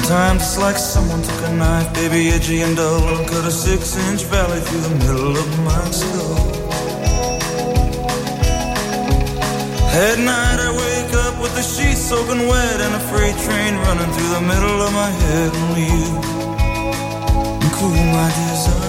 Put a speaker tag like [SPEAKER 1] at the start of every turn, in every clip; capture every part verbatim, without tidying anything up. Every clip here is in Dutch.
[SPEAKER 1] Sometimes it's like someone took a knife, baby, edgy and dull, and cut a six-inch valley through the middle of my skull. At night I wake up with the sheets soaking wet and a freight train running through the middle of my head. Only you can cool my desire.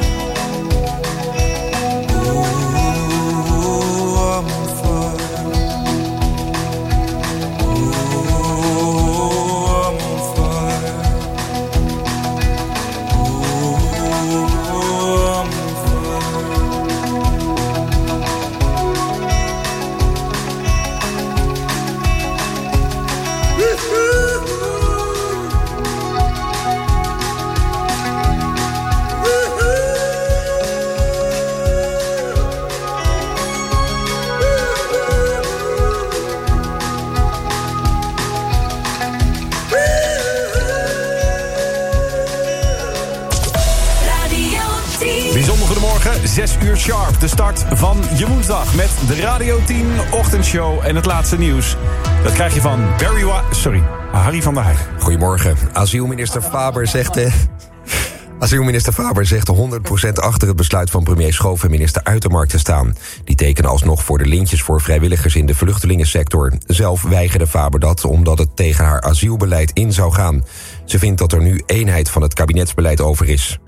[SPEAKER 2] zes uur sharp, de start van je woensdag met de Radio tien ochtendshow en het laatste nieuws. Dat krijg je van Barry Wa- sorry, Harry van der Heijden.
[SPEAKER 3] Goedemorgen. Asielminister Faber zegt... Eh, asielminister Faber zegt honderd procent achter het besluit van premier Schoof en minister Uitermark te staan. Die tekenen alsnog voor de lintjes voor vrijwilligers in de vluchtelingensector. Zelf weigerde Faber dat omdat het tegen haar asielbeleid in zou gaan. Ze vindt dat er nu eenheid van het kabinetsbeleid over is.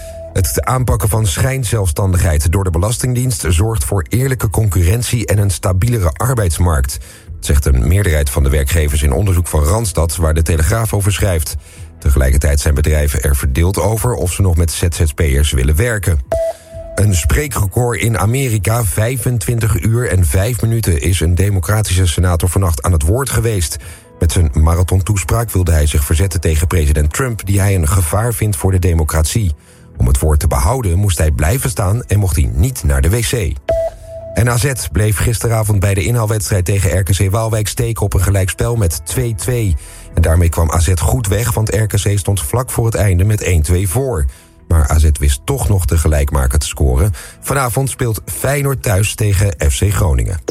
[SPEAKER 3] Het aanpakken van schijnzelfstandigheid door de Belastingdienst zorgt voor eerlijke concurrentie en een stabielere arbeidsmarkt. Dat zegt een meerderheid van de werkgevers in onderzoek van Randstad, waar de Telegraaf over schrijft. Tegelijkertijd zijn bedrijven er verdeeld over of ze nog met Z Z P'ers willen werken. Een spreekrecord in Amerika, vijfentwintig uur en vijf minuten... is een democratische senator vannacht aan het woord geweest. Met zijn marathontoespraak wilde hij zich verzetten tegen president Trump, die hij een gevaar vindt voor de democratie. Om het woord te behouden moest hij blijven staan en mocht hij niet naar de wc. En A Z bleef gisteravond bij de inhaalwedstrijd tegen R K C Waalwijk steken op een gelijkspel met twee-twee. En daarmee kwam A Z goed weg, want R K C stond vlak voor het einde met één-twee voor. Maar A Z wist toch nog de gelijkmaker te scoren. Vanavond speelt Feyenoord thuis tegen F C Groningen.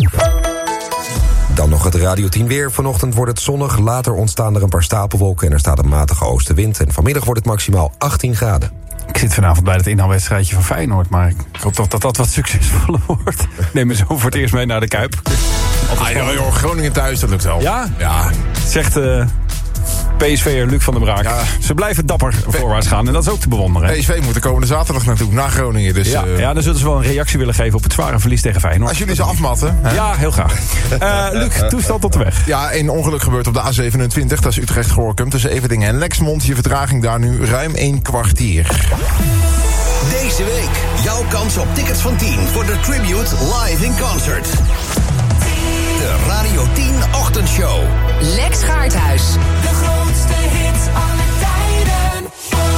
[SPEAKER 3] Dan nog het Radio tien weer. Vanochtend wordt het zonnig, later ontstaan er een paar stapelwolken en er staat een matige oostenwind. En vanmiddag wordt het maximaal achttien graden.
[SPEAKER 2] Ik zit vanavond bij het inhaalwedstrijdje van Feyenoord, maar ik hoop toch dat dat wat succesvoller wordt. Neem me zo voor het eerst mee naar de Kuip.
[SPEAKER 4] Ah, joh, joh, Groningen thuis, dat lukt wel.
[SPEAKER 2] Ja?
[SPEAKER 4] Ja.
[SPEAKER 2] Zegt uh, P S V'er Luc van der Braak. Ja. Ze blijven dapper voorwaarts gaan en dat is ook te bewonderen.
[SPEAKER 4] P S V moet de komende zaterdag naartoe, naar Groningen. Dus,
[SPEAKER 2] ja,
[SPEAKER 4] uh...
[SPEAKER 2] ja, dan zullen ze wel een reactie willen geven op het zware verlies tegen Feyenoord.
[SPEAKER 4] Als jullie ze afmatten. Hè?
[SPEAKER 2] Ja, heel graag. Uh, Luc, toestand op de weg.
[SPEAKER 4] Ja, een ongeluk gebeurt op de A zevenentwintig. Dat is Utrecht-Gorkum tussen Everdingen en Lexmond. Je vertraging daar nu ruim een kwartier.
[SPEAKER 5] Deze week jouw kans op tickets van tien voor de Tribute Live in Concert. De Radio tien Ochtendshow.
[SPEAKER 6] Lex Gaarthuis.
[SPEAKER 7] De grootste hits aller tijden.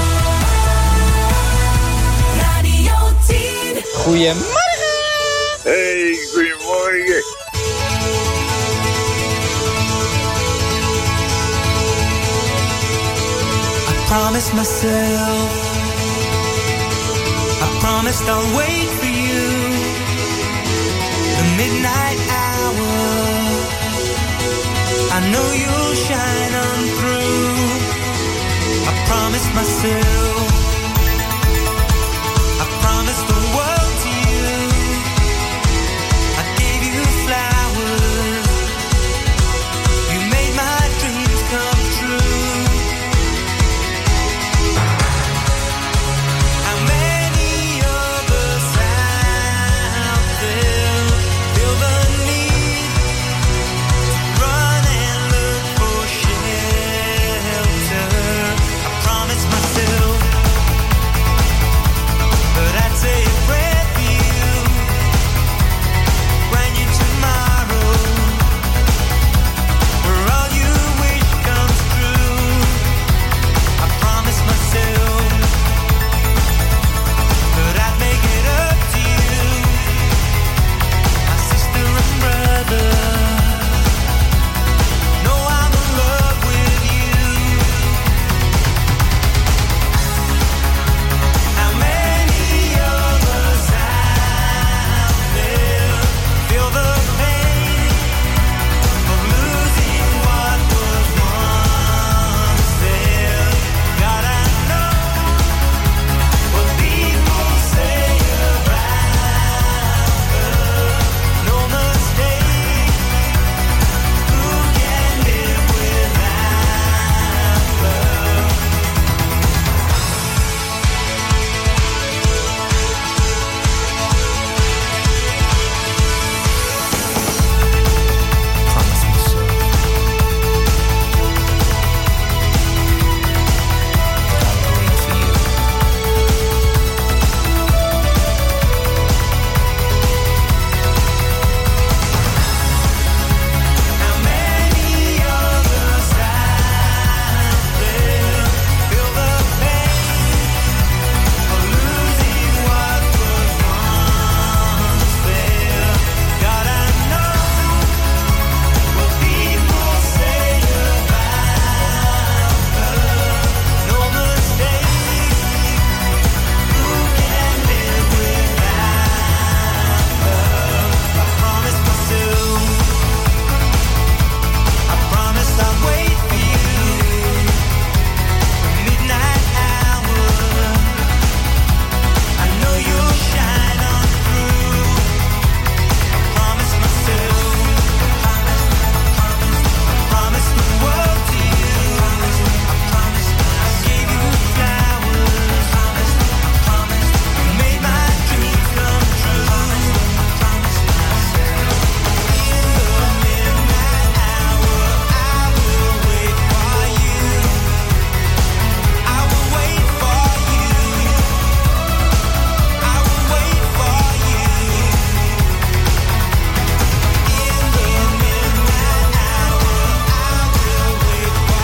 [SPEAKER 7] Radio tien.
[SPEAKER 8] Goedemorgen.
[SPEAKER 9] Hey, goedemorgen.
[SPEAKER 1] I promised myself, I promised I'll wait for you. The midnight hour, I know you'll shine on through. I promised myself, I promised the world to you. I gave you flowers, you made my dreams come true. How many of us out there feel the need to run and look for shelter? I promised myself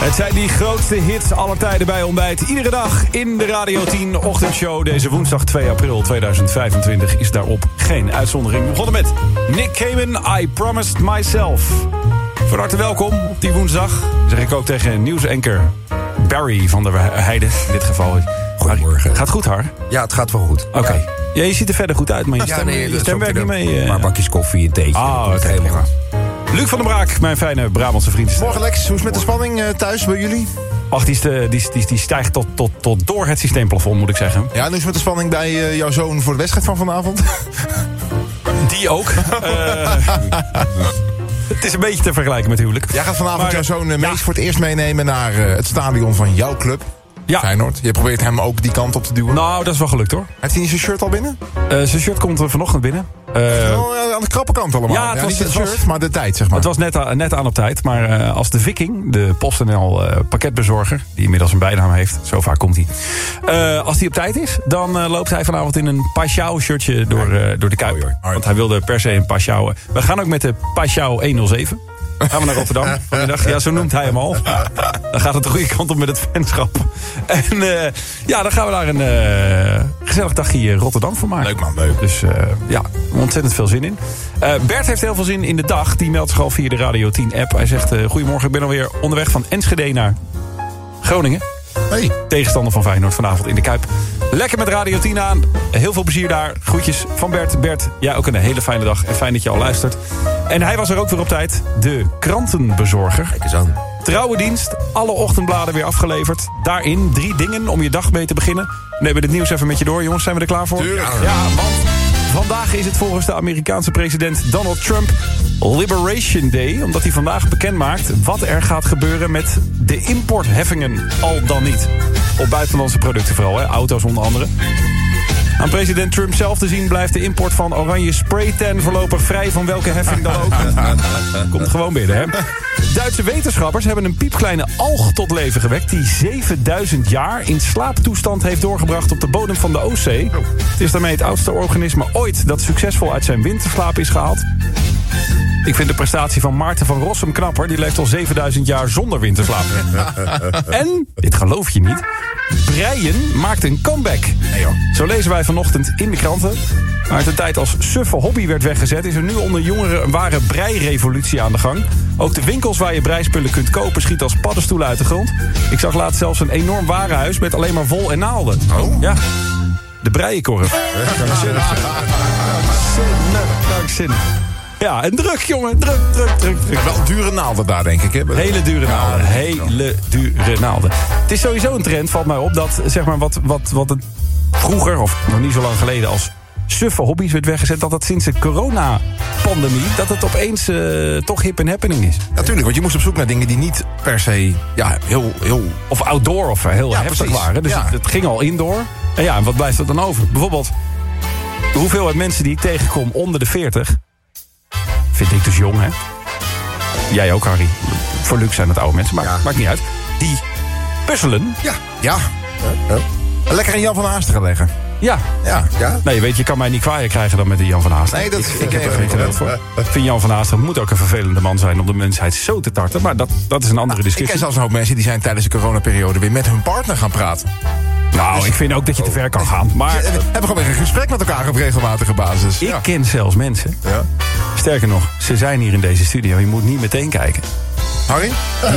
[SPEAKER 2] Het zijn die grootste hits aller tijden bij ontbijt. Iedere dag in de Radio tien ochtendshow. Deze woensdag twee april tweeduizend vijfentwintig is daarop geen uitzondering. We begonnen met Nick Cayman, I Promised Myself. Van harte welkom op die woensdag. Zeg ik ook tegen nieuwsanker Barry van der Heijden. In dit geval.
[SPEAKER 3] Goedemorgen.
[SPEAKER 2] Gaat goed, Har?
[SPEAKER 3] Ja, het gaat wel goed.
[SPEAKER 2] Oké. Okay. Ja, je ziet er verder goed uit, maar je
[SPEAKER 3] ja,
[SPEAKER 2] stem,
[SPEAKER 3] nee,
[SPEAKER 2] je stem werkt niet mee. Uh...
[SPEAKER 3] Een paar bakjes koffie, een theetje.
[SPEAKER 2] Ah, oh, okay, helemaal goed. Luc van der Braak, mijn fijne Brabantse vriend.
[SPEAKER 4] Morgen Lex, hoe is het met de spanning uh, thuis bij jullie?
[SPEAKER 2] Ach, die, die, die, die stijgt tot, tot, tot door het systeemplafond, moet ik zeggen.
[SPEAKER 4] Ja, en hoe is het met de spanning bij uh, jouw zoon voor de wedstrijd van vanavond?
[SPEAKER 2] Die ook. uh, het is een beetje te vergelijken met huwelijk.
[SPEAKER 4] Jij gaat vanavond
[SPEAKER 2] maar,
[SPEAKER 4] jouw zoon uh,
[SPEAKER 2] ja.
[SPEAKER 4] Mees voor het eerst meenemen naar uh, het stadion van jouw club. Ja. Feyenoord. Je probeert hem ook die kant op te duwen.
[SPEAKER 2] Nou, dat is wel gelukt hoor.
[SPEAKER 4] Heeft hij niet zijn shirt al binnen?
[SPEAKER 2] Uh, zijn shirt komt er vanochtend binnen. Uh,
[SPEAKER 4] wel, uh, aan de krappe kant allemaal.
[SPEAKER 2] Ja, het
[SPEAKER 4] ja,
[SPEAKER 2] was,
[SPEAKER 4] niet het
[SPEAKER 2] het
[SPEAKER 4] shirt,
[SPEAKER 2] was,
[SPEAKER 4] maar de tijd, zeg maar.
[SPEAKER 2] Het was net, a, net aan op tijd. Maar uh, als de Viking, de PostNL uh, pakketbezorger, die inmiddels een bijnaam heeft, zo vaak komt hij. Uh, als die op tijd is, dan uh, loopt hij vanavond in een Pashao shirtje door, uh, door de Kuip. Hoi, hoi. Want hij wilde per se een Pashao. We gaan ook met de Pashao honderdzeven. Gaan we naar Rotterdam vanmiddag. Ja, zo noemt hij hem al. Dan gaat het de goede kant op met het fanschap. En uh, ja, dan gaan we daar een uh, gezellig dagje Rotterdam voor maken.
[SPEAKER 4] Leuk man, leuk.
[SPEAKER 2] Dus uh, ja, ontzettend veel zin in. Uh, Bert heeft heel veel zin in de dag. Die meldt zich al via de Radio tien app. Hij zegt, uh, goedemorgen, ik ben alweer onderweg van Enschede naar Groningen.
[SPEAKER 4] Hey.
[SPEAKER 2] Tegenstander van Feyenoord vanavond in de Kuip. Lekker met Radio tien aan. Heel veel plezier daar. Groetjes van Bert. Bert, jij ook een hele fijne dag. En fijn dat je al luistert. En hij was er ook weer op tijd. De krantenbezorger.
[SPEAKER 3] Kijk eens aan.
[SPEAKER 2] Trouwe dienst. Alle ochtendbladen weer afgeleverd. Daarin drie dingen om je dag mee te beginnen. We nemen het nieuws even met je door. Jongens, zijn we er klaar voor?
[SPEAKER 4] Tuurlijk.
[SPEAKER 2] Ja, want vandaag is het volgens de Amerikaanse president Donald Trump Liberation Day. Omdat hij vandaag bekendmaakt wat er gaat gebeuren met de importheffingen. Al dan niet. Op buitenlandse producten vooral, hè? Auto's onder andere. Aan president Trump zelf te zien blijft de import van oranje spraytan voorlopig vrij van welke heffing dan ook. Komt gewoon binnen, hè? Duitse wetenschappers hebben een piepkleine alg tot leven gewekt die zevenduizend jaar in slaaptoestand heeft doorgebracht op de bodem van de Oostzee. Het is daarmee het oudste organisme ooit dat succesvol uit zijn winterslaap is gehaald. Ik vind de prestatie van Maarten van Rossum knapper. Die leeft al zevenduizend jaar zonder winterslaap. En, dit geloof je niet, breien maakt een comeback.
[SPEAKER 4] Nee, joh.
[SPEAKER 2] Zo lezen wij vanochtend in de kranten. Waar het een tijd als suffe hobby werd weggezet, is er nu onder jongeren een ware breirevolutie aan de gang. Ook de winkels waar je breispullen kunt kopen schieten als paddenstoelen uit de grond. Ik zag laatst zelfs een enorm warenhuis met alleen maar wol en naalden.
[SPEAKER 4] Oh?
[SPEAKER 2] Ja, de breienkorf. Krankzinnig. Ja, en druk, jongen. Druk, druk, druk, druk.
[SPEAKER 4] Wel dure naalden daar, denk ik. Hè?
[SPEAKER 2] Hele dure naalden. Hele dure naalden. Het is sowieso een trend, valt mij op, dat zeg maar wat, wat, wat het vroeger, of nog niet zo lang geleden, als suffe hobby's werd weggezet, dat dat sinds de coronapandemie, dat het opeens uh, toch hip en happening is.
[SPEAKER 4] Natuurlijk, want je moest op zoek naar dingen die niet per se ja, heel, heel...
[SPEAKER 2] Of outdoor of heel
[SPEAKER 4] ja,
[SPEAKER 2] heftig
[SPEAKER 4] precies.
[SPEAKER 2] waren. Dus
[SPEAKER 4] ja.
[SPEAKER 2] het, het ging al indoor. En ja, en wat blijft er dan over? Bijvoorbeeld, de hoeveelheid mensen die ik tegenkom onder de veertig... vind ik dus jong, hè? Jij ook, Harry. Voor Luc zijn het oude mensen, maar
[SPEAKER 3] Ja.
[SPEAKER 2] maakt niet uit. Die puzzelen.
[SPEAKER 4] Ja. Ja. Lekker in Jan van Haast gaan leggen.
[SPEAKER 2] Ja.
[SPEAKER 4] Ja.
[SPEAKER 3] Ja?
[SPEAKER 2] Nee, weet je, je kan mij niet kwaaier krijgen dan met die Jan van Haast.
[SPEAKER 4] Nee, dat
[SPEAKER 2] ik, ik heb
[SPEAKER 4] nee,
[SPEAKER 2] er geen
[SPEAKER 4] nee,
[SPEAKER 2] geduld voor. Ik vind Jan van Haast moet ook een vervelende man zijn om de mensheid zo te tarten. Maar dat, dat is een andere
[SPEAKER 4] Ik
[SPEAKER 2] discussie.
[SPEAKER 4] ken zelfs een hoop mensen die zijn tijdens de coronaperiode weer met hun partner gaan praten.
[SPEAKER 2] Nou, ik vind ook dat je te ver kan gaan. Maar
[SPEAKER 4] Ze hebben gewoon weer een gesprek met elkaar op regelmatige basis.
[SPEAKER 2] ik
[SPEAKER 4] Ja.
[SPEAKER 2] ken zelfs mensen.
[SPEAKER 4] Ja.
[SPEAKER 2] Sterker nog, ze zijn hier in deze studio. Je moet niet meteen kijken.
[SPEAKER 4] Harry?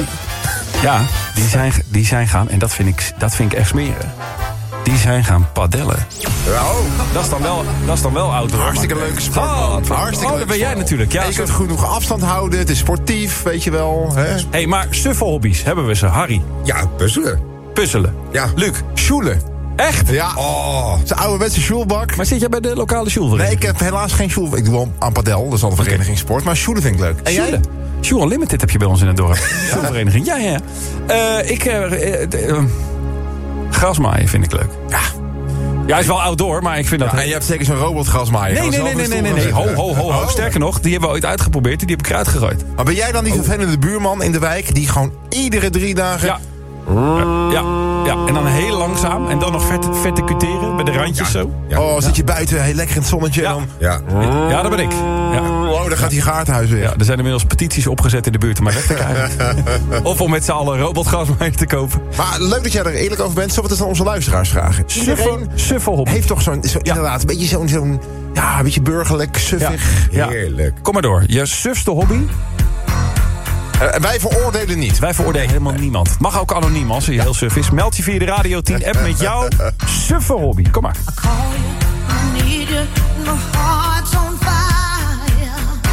[SPEAKER 2] Ja, die zijn, die zijn gaan, en dat vind ik, dat vind ik echt smeren. Die zijn gaan padellen. Dat is dan wel, dat is dan wel outdoor.
[SPEAKER 4] Hartstikke
[SPEAKER 2] maar-
[SPEAKER 4] leuke sport,
[SPEAKER 2] Oh,
[SPEAKER 4] man.
[SPEAKER 2] Hartstikke
[SPEAKER 4] Hartstikke
[SPEAKER 2] oh, dat ben
[SPEAKER 4] leuke
[SPEAKER 2] jij
[SPEAKER 4] sport.
[SPEAKER 2] natuurlijk. Ja,
[SPEAKER 4] En je
[SPEAKER 2] zo-
[SPEAKER 4] kunt genoeg afstand houden. Het is sportief, weet je wel. Hè?
[SPEAKER 2] hey, maar suffe hobby's hebben we ze. Harry,
[SPEAKER 3] Ja, puzzelen.
[SPEAKER 2] puzzelen.
[SPEAKER 3] Ja.
[SPEAKER 2] Luc,
[SPEAKER 4] Sjoelen.
[SPEAKER 2] echt?
[SPEAKER 4] Ja.
[SPEAKER 3] Oh.
[SPEAKER 4] Het is een ouderwetse sjoelbak.
[SPEAKER 2] Maar zit jij bij de lokale schoolvereniging?
[SPEAKER 4] Nee, ik heb helaas geen sjoel. Ik doe wel aan padel, dat is al een verenigingssport. Maar sjoelen vind ik leuk. En jij?
[SPEAKER 2] Sjoelen. Sjoel Unlimited heb je bij ons in het dorp. Schoolvereniging, ja, ja. Uh, ik, uh, uh, uh, grasmaaien vind ik leuk. Ja. Ja, hij is wel outdoor, maar ik vind dat...
[SPEAKER 4] Ja, en je hebt zeker zo'n robotgrasmaaier.
[SPEAKER 2] Nee, nee, nee, nee, nee, nee, nee. Ho, ho, ho, ho. Sterker nog, die hebben we ooit uitgeprobeerd. Die heb ik eruit gegooid.
[SPEAKER 4] Maar ben jij dan die vervelende buurman in de wijk die gewoon iedere drie dagen...
[SPEAKER 2] Ja. Ja, ja, en dan heel langzaam. En dan nog vet, vette cuteren met de randjes zo.
[SPEAKER 4] Oh, zit je buiten, heel lekker in het zonnetje
[SPEAKER 2] Ja.
[SPEAKER 4] en dan...
[SPEAKER 3] Ja.
[SPEAKER 2] Ja, dat ben ik. Ja.
[SPEAKER 4] Langzaam daar gaat die gaarthuis weer.
[SPEAKER 2] Ja, er zijn inmiddels petities opgezet in de buurt om maar weg te krijgen. Of om met z'n allen robotgasmijnen te kopen.
[SPEAKER 4] Maar leuk dat jij er eerlijk over bent. Zullen we het eens aan onze luisteraars vragen? Iedereen
[SPEAKER 2] Suffelhobby.
[SPEAKER 4] heeft toch zo'n, zo,
[SPEAKER 2] Ja.
[SPEAKER 4] inderdaad, een beetje zo'n, zo'n ja, een beetje burgerlijk, suffig.
[SPEAKER 2] Ja.
[SPEAKER 3] Heerlijk.
[SPEAKER 2] Kom maar door. Je sufste hobby?
[SPEAKER 4] Uh, wij veroordelen niet.
[SPEAKER 2] Wij veroordelen helemaal niemand. Het mag ook anoniem als je heel suf is. Meld je via de Radio tien app met jouw suffe hobby. Kom maar.
[SPEAKER 7] I call you, I need you, my heart's on fire.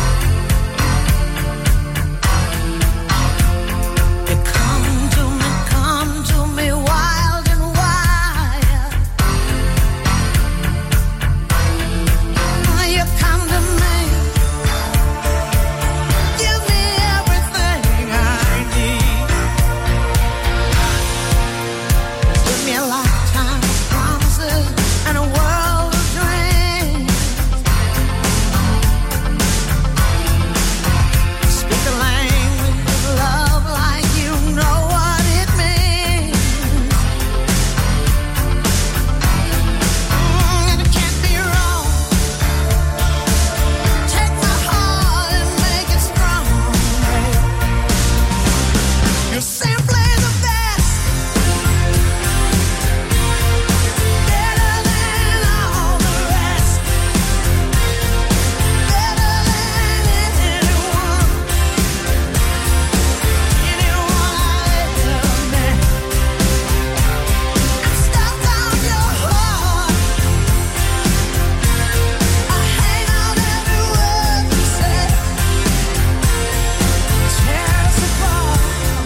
[SPEAKER 7] You come to me, come to me wild and wild. You come to me, give me everything I need. Give me a lifetime of promises and a world of dreams. Speak the language of love like you know what it means. Mm, and it can't be wrong. Take my heart and make it strong. You're simply the best. Better than all the rest. Better than anyone. Anyone I ever met. I'm stuck on your heart. I hang on every word you say. Tear us apart.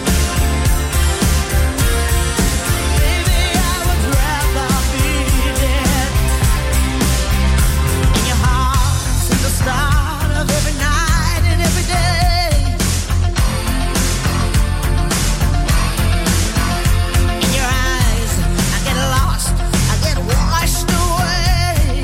[SPEAKER 7] Baby, I would rather be dead. In your heart, since the start of every night and every day. In your eyes, I get lost, I get washed away.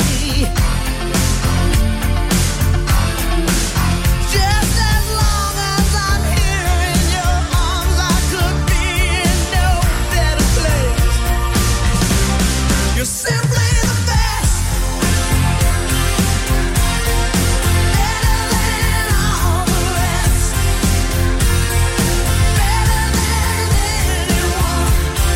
[SPEAKER 7] Just as long as I'm here in your arms, I could be in no better place. You're simply the best. Better than all the rest. Better than anyone.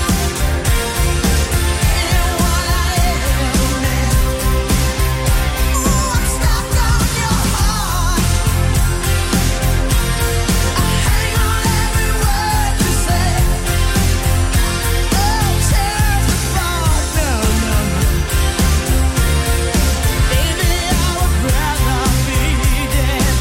[SPEAKER 7] Anyone I ever met. Ooh, I'm stuck on your heart. I hang on every word you say. Oh, tear us apart. No, no, no. Baby, I would rather be dead.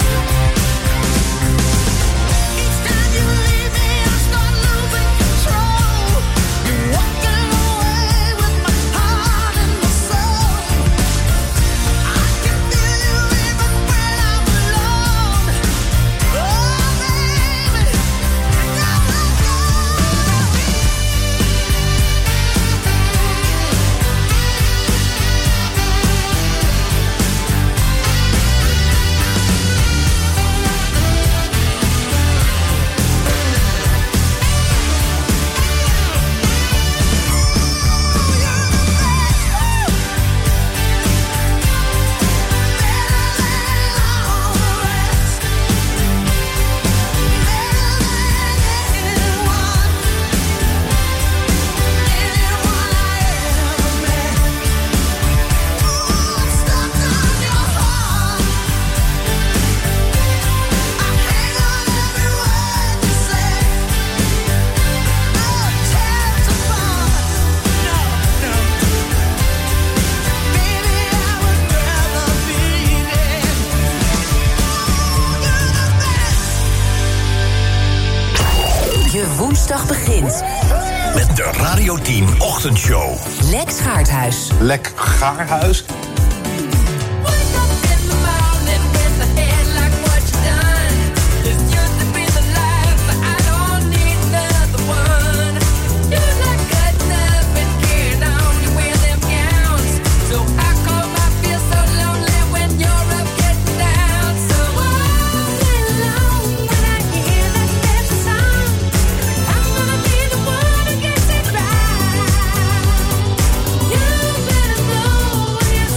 [SPEAKER 7] Each time you leave me, I start losing control. You're walking away with my heart and my soul. I can feel you even when I'm alone. Oh, baby, I
[SPEAKER 6] Je woensdag begint.
[SPEAKER 5] Met de Radio tien Ochtendshow.
[SPEAKER 6] Lex Gaarthuis.
[SPEAKER 4] Lek Gaarhuis.
[SPEAKER 7] You better know when you're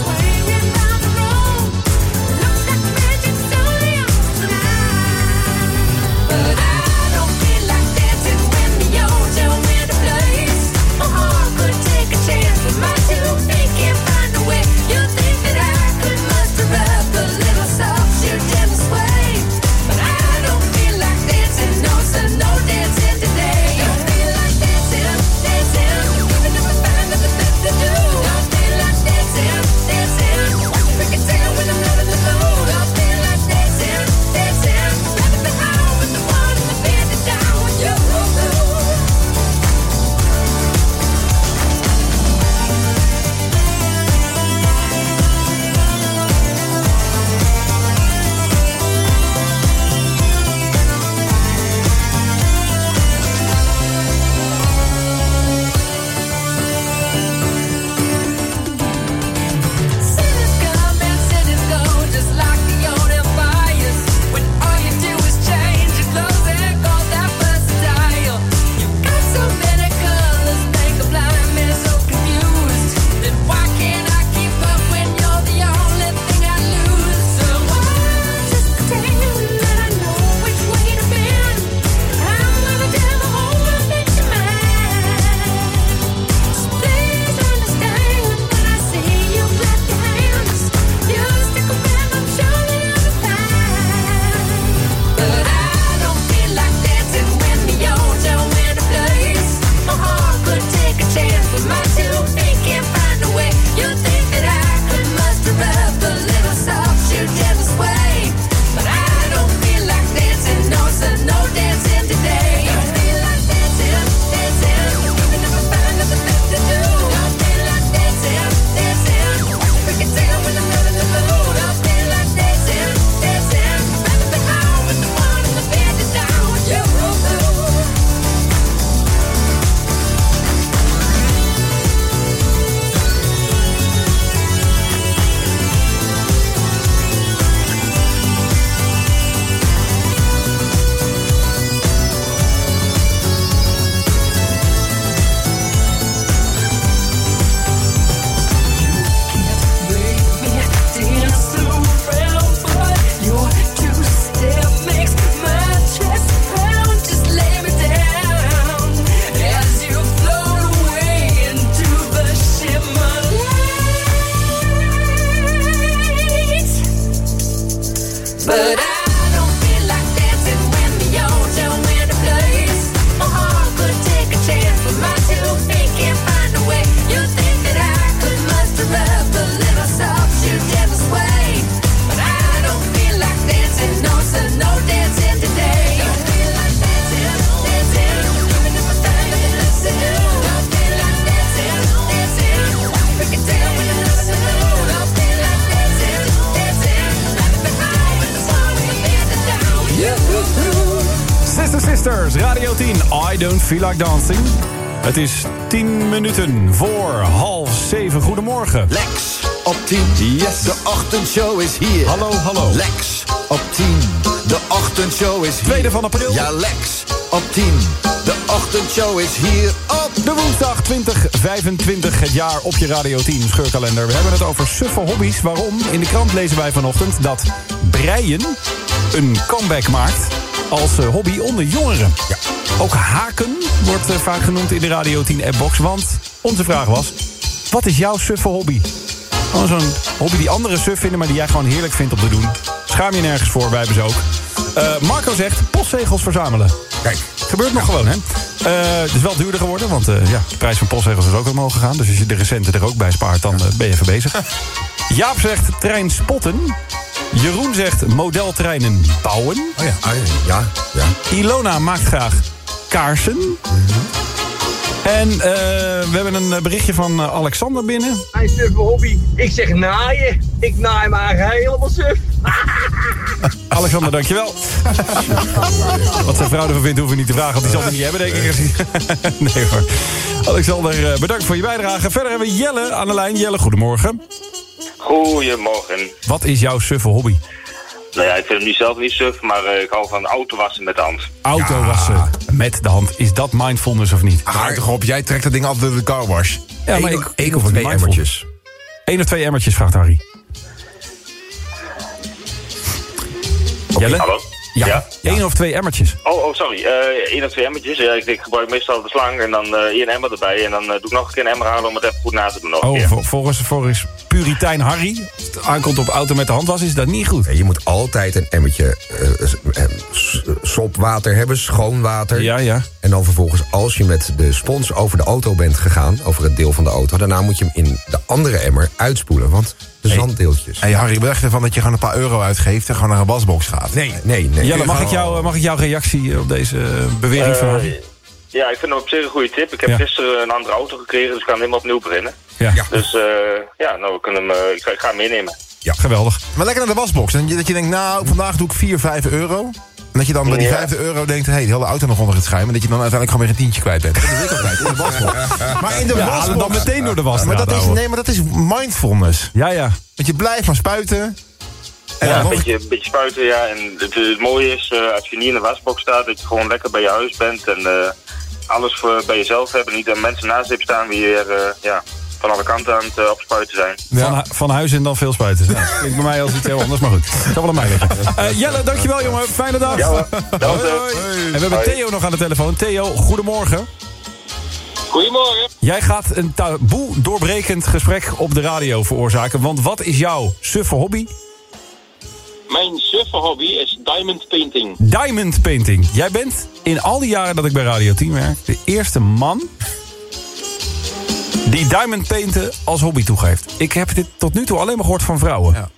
[SPEAKER 2] Sister Sisters, Radio tien. I don't feel like dancing. Het is tien minuten voor half zeven. Goedemorgen.
[SPEAKER 8] Lex op tien.
[SPEAKER 2] Yes.
[SPEAKER 8] De ochtendshow is hier.
[SPEAKER 2] Hallo, hallo.
[SPEAKER 8] Lex op tien. De ochtendshow is hier.
[SPEAKER 2] Tweede van april.
[SPEAKER 8] Ja, Lex op tien. De ochtendshow is hier op
[SPEAKER 2] De woensdag twintig vijfentwintig, het jaar op je Radio tien scheurkalender. We hebben het over suffe hobby's. Waarom? In de krant lezen wij vanochtend dat breien een comeback maakt als uh, hobby onder jongeren. Ja. Ook haken wordt uh, vaak genoemd in de Radio tien appbox. Want onze vraag was, wat is jouw suffe hobby? Gewoon zo'n hobby die anderen suf vinden, maar die jij gewoon heerlijk vindt om te doen. Schaam je nergens voor, wij hebben ze ook. Uh, Marco zegt, postzegels verzamelen. Kijk, gebeurt nog gewoon, hè? Uh, het is wel duurder geworden, want uh, ja, de prijs van postzegels is ook omhoog gegaan. Dus als je de recente er ook bij spaart, dan uh, ben je even bezig. Jaap zegt, trein spotten. Jeroen zegt, modeltreinen bouwen.
[SPEAKER 3] Oh ja, ah, ja, ja.
[SPEAKER 2] Ilona maakt graag kaarsen. Mm-hmm. En uh, we hebben een berichtje van uh, Alexander binnen.
[SPEAKER 10] Mijn suffe hobby. Ik zeg naaien. Ik naai maar helemaal suf.
[SPEAKER 2] Alexander, dankjewel. Wat zijn vrouw ervan vindt, hoeven we niet te vragen. Want die zal het niet hebben, denk ik. Nee hoor. Alexander, bedankt voor je bijdrage. Verder hebben we Jelle aan de lijn. Jelle, goedemorgen.
[SPEAKER 11] Goedemorgen.
[SPEAKER 2] Wat is jouw suffe hobby?
[SPEAKER 11] Nou ja, ik vind hem nu zelf niet suf, maar uh, ik hou van auto wassen met de hand.
[SPEAKER 2] Auto wassen ja. met de hand. Is dat mindfulness of niet?
[SPEAKER 4] Haak toch op, jij trekt dat ding altijd door de carwash.
[SPEAKER 2] Ja, maar
[SPEAKER 3] Eén
[SPEAKER 2] ik,
[SPEAKER 3] één of twee emmertjes.
[SPEAKER 2] Eén of twee emmertjes, vraagt Harry. Jelle?
[SPEAKER 11] Hallo?
[SPEAKER 2] Ja,
[SPEAKER 11] ja.
[SPEAKER 2] één of twee emmertjes.
[SPEAKER 11] Oh, oh sorry. Uh, één of twee emmertjes. Ja, ik, ik gebruik meestal de slang en dan uh, één emmer erbij. En dan uh, doe ik nog een keer een emmer halen om het even goed na te doen. Nog
[SPEAKER 2] oh, vol, volgens, volgens Puritein Harry, als het aankomt op auto met de hand was, is dat niet goed.
[SPEAKER 3] Ja, je moet altijd een emmertje uh, sopwater hebben, schoon water.
[SPEAKER 2] Ja, ja.
[SPEAKER 3] En dan vervolgens, als je met de spons over de auto bent gegaan, over het deel van de auto, daarna moet je hem in de andere emmer uitspoelen. Want de zanddeeltjes.
[SPEAKER 4] Hé hey Harry, bedacht ervan dat je gewoon een paar euro uitgeeft en gewoon naar een wasbox gaat.
[SPEAKER 3] Nee, nee, nee.
[SPEAKER 2] Jelle, mag ik, jou, mag ik jouw reactie op deze bewering uh, van Harry?
[SPEAKER 11] Ja, ik vind hem op zich een goede tip. Ik heb ja. gisteren een andere auto gekregen, dus ik kan hem helemaal opnieuw beginnen.
[SPEAKER 2] Ja.
[SPEAKER 11] Dus uh, ja, nou, we kunnen hem, uh, ik, ga, ik ga hem meenemen.
[SPEAKER 2] Ja, geweldig.
[SPEAKER 4] Maar lekker naar de wasbox. En dat je denkt, nou, vandaag doe ik vier, vijf euro. En dat je dan bij die vijfde euro denkt, hé, hey, de hele auto nog onder het schuim. En dat je dan uiteindelijk gewoon weer een tientje kwijt bent. Dat doe ik altijd, in de wasbox. Maar in de
[SPEAKER 2] ja,
[SPEAKER 4] wasbox...
[SPEAKER 2] dan meteen door de was.
[SPEAKER 4] Maar dat is, nee, maar dat is mindfulness.
[SPEAKER 2] Ja, ja.
[SPEAKER 4] Dat je blijft van spuiten.
[SPEAKER 11] En ja, een beetje, een beetje spuiten, ja. En het, het mooie is, uh, als je niet in de wasbox staat, dat je gewoon lekker bij je huis bent. En uh, alles voor, bij jezelf hebt. En niet aan mensen naast je hebt staan die weer, uh, ja... van alle kanten aan het uh, opspuiten zijn.
[SPEAKER 2] Ja. Van, van huis en dan veel spuiten. Ja, klinkt bij mij als iets heel anders, maar goed. Dat zal wel aan mij liggen. Uh, Jelle, dankjewel jongen. Fijne dag.
[SPEAKER 11] Ja, hoi, hoi.
[SPEAKER 2] Hoi. En we hebben Theo nog aan de telefoon. Theo, goedemorgen.
[SPEAKER 12] Goedemorgen.
[SPEAKER 2] Jij gaat een taboe doorbrekend gesprek op de radio veroorzaken. Want wat is jouw suffe hobby?
[SPEAKER 12] Mijn suffe hobby is diamond painting.
[SPEAKER 2] Diamond painting. Jij bent in al die jaren dat ik bij Radio tien werk de eerste man die diamond painten als hobby toegeeft. Ik heb dit tot nu toe alleen maar gehoord van vrouwen. Ja,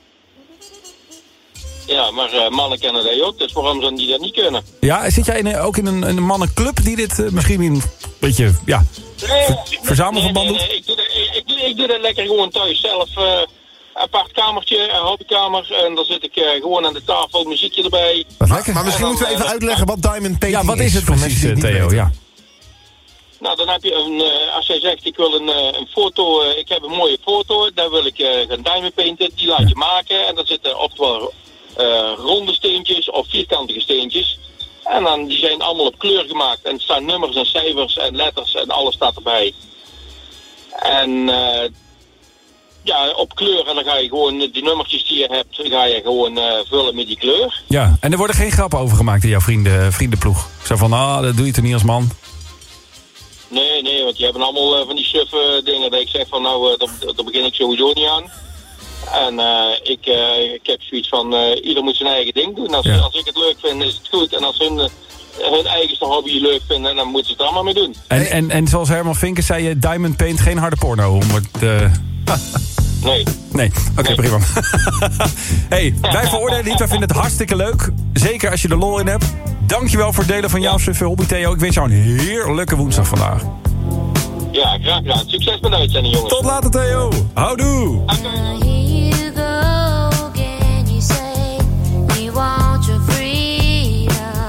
[SPEAKER 12] ja maar uh, mannen kennen dat ook, dus waarom zouden die dat niet kunnen?
[SPEAKER 2] Ja, zit jij in, ook in een, een mannenclub die dit uh, misschien een beetje, ja,
[SPEAKER 12] nee,
[SPEAKER 2] ver, verzamelverband
[SPEAKER 12] nee, nee,
[SPEAKER 2] doet?
[SPEAKER 12] Nee, ik, doe dat, ik, ik, ik doe dat lekker gewoon thuis zelf. Uh, apart kamertje, een hobbykamer. En dan zit ik uh, gewoon aan de tafel, muziekje erbij.
[SPEAKER 4] Maar, maar misschien moeten we even uitleggen wat diamond painting is.
[SPEAKER 2] Ja, wat is het precies, uh, Theo? Ja.
[SPEAKER 12] Nou, dan heb je een, uh, als jij zegt, ik wil een, uh, een foto, uh, ik heb een mooie foto, daar wil ik uh, gaan diamond painten, die laat je maken. En dan zitten oftewel uh, ronde steentjes of vierkantige steentjes. En dan, die zijn allemaal op kleur gemaakt. En er staan nummers en cijfers en letters en alles staat erbij. En uh, ja, op kleur, en dan ga je gewoon die nummertjes die je hebt, ga je gewoon uh, vullen met die kleur.
[SPEAKER 2] Ja, en er worden geen grappen over gemaakt in jouw vrienden, vriendenploeg. Zo van, ah, dat doe je toch niet als man?
[SPEAKER 12] Nee, nee, want die hebben allemaal uh, van die suffe dingen dat ik zeg van nou, uh, daar, daar begin ik sowieso niet aan. En uh, ik, uh, ik heb zoiets van, uh, ieder moet zijn eigen ding doen. Als, ja. als ik het leuk vind, is het goed. En als hun, uh, hun eigenste hobby leuk vinden, dan moeten ze het allemaal mee doen.
[SPEAKER 2] En, en, en zoals Herman Vinkers zei je, diamond paint geen harde porno. Om het, uh...
[SPEAKER 12] Nee.
[SPEAKER 2] Nee, oké, okay,
[SPEAKER 12] nee.
[SPEAKER 2] prima. Hey, wij veroordelen niet, wij vinden het hartstikke leuk. Zeker als je er lol in hebt. Dankjewel voor het delen van jouw suffe hobby, Theo. Ik wens jou een heerlijke woensdag vandaag.
[SPEAKER 12] Ja, graag gedaan. Succes met de uitzending, jongens.
[SPEAKER 2] Tot later, Theo. Houdoe.
[SPEAKER 12] Okay.
[SPEAKER 7] Here you go again, you say you want your freedom.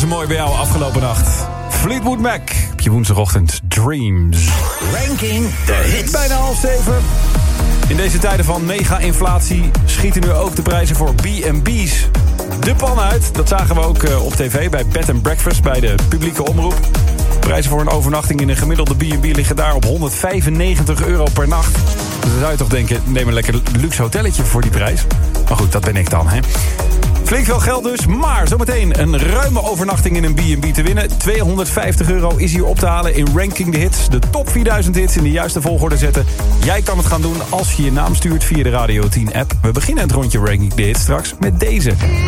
[SPEAKER 2] ze mooi bij jou afgelopen nacht. Fleetwood Mac op je woensdagochtend. Dreams.
[SPEAKER 5] Ranking the hits.
[SPEAKER 2] Bijna half zeven. In deze tijden van mega-inflatie schieten nu ook de prijzen voor B en B's de pan uit. Dat zagen we ook uh, op tv bij Bed and Breakfast, bij de publieke omroep. Prijzen voor een overnachting in een gemiddelde B en B liggen daar op honderdvijfennegentig euro per nacht. Dus dan zou je toch denken, neem een lekker luxe hotelletje voor die prijs. Maar goed, dat ben ik dan, hè. Flink veel geld dus, maar zometeen een ruime overnachting in een B en B te winnen. tweehonderdvijftig euro is hier op te halen in Ranking the Hits. De top vierduizend hits in de juiste volgorde zetten. Jij kan het gaan doen als je je naam stuurt via de Radio tien app. We beginnen het rondje Ranking the Hits straks met deze.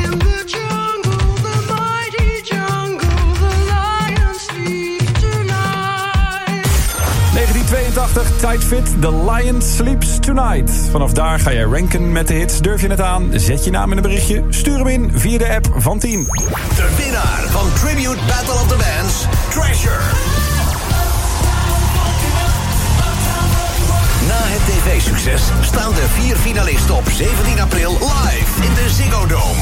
[SPEAKER 2] negentien tweeëntachtig, Tight Fit, The Lion Sleeps Tonight. Vanaf daar ga je ranken met de hits. Durf je het aan? Zet je naam in een berichtje. Stuur hem in via de app van tien.
[SPEAKER 5] De winnaar van Tribute Battle of the Bands, Treasure. Na het tv-succes staan de vier finalisten op zeventien april live in de Ziggo Dome.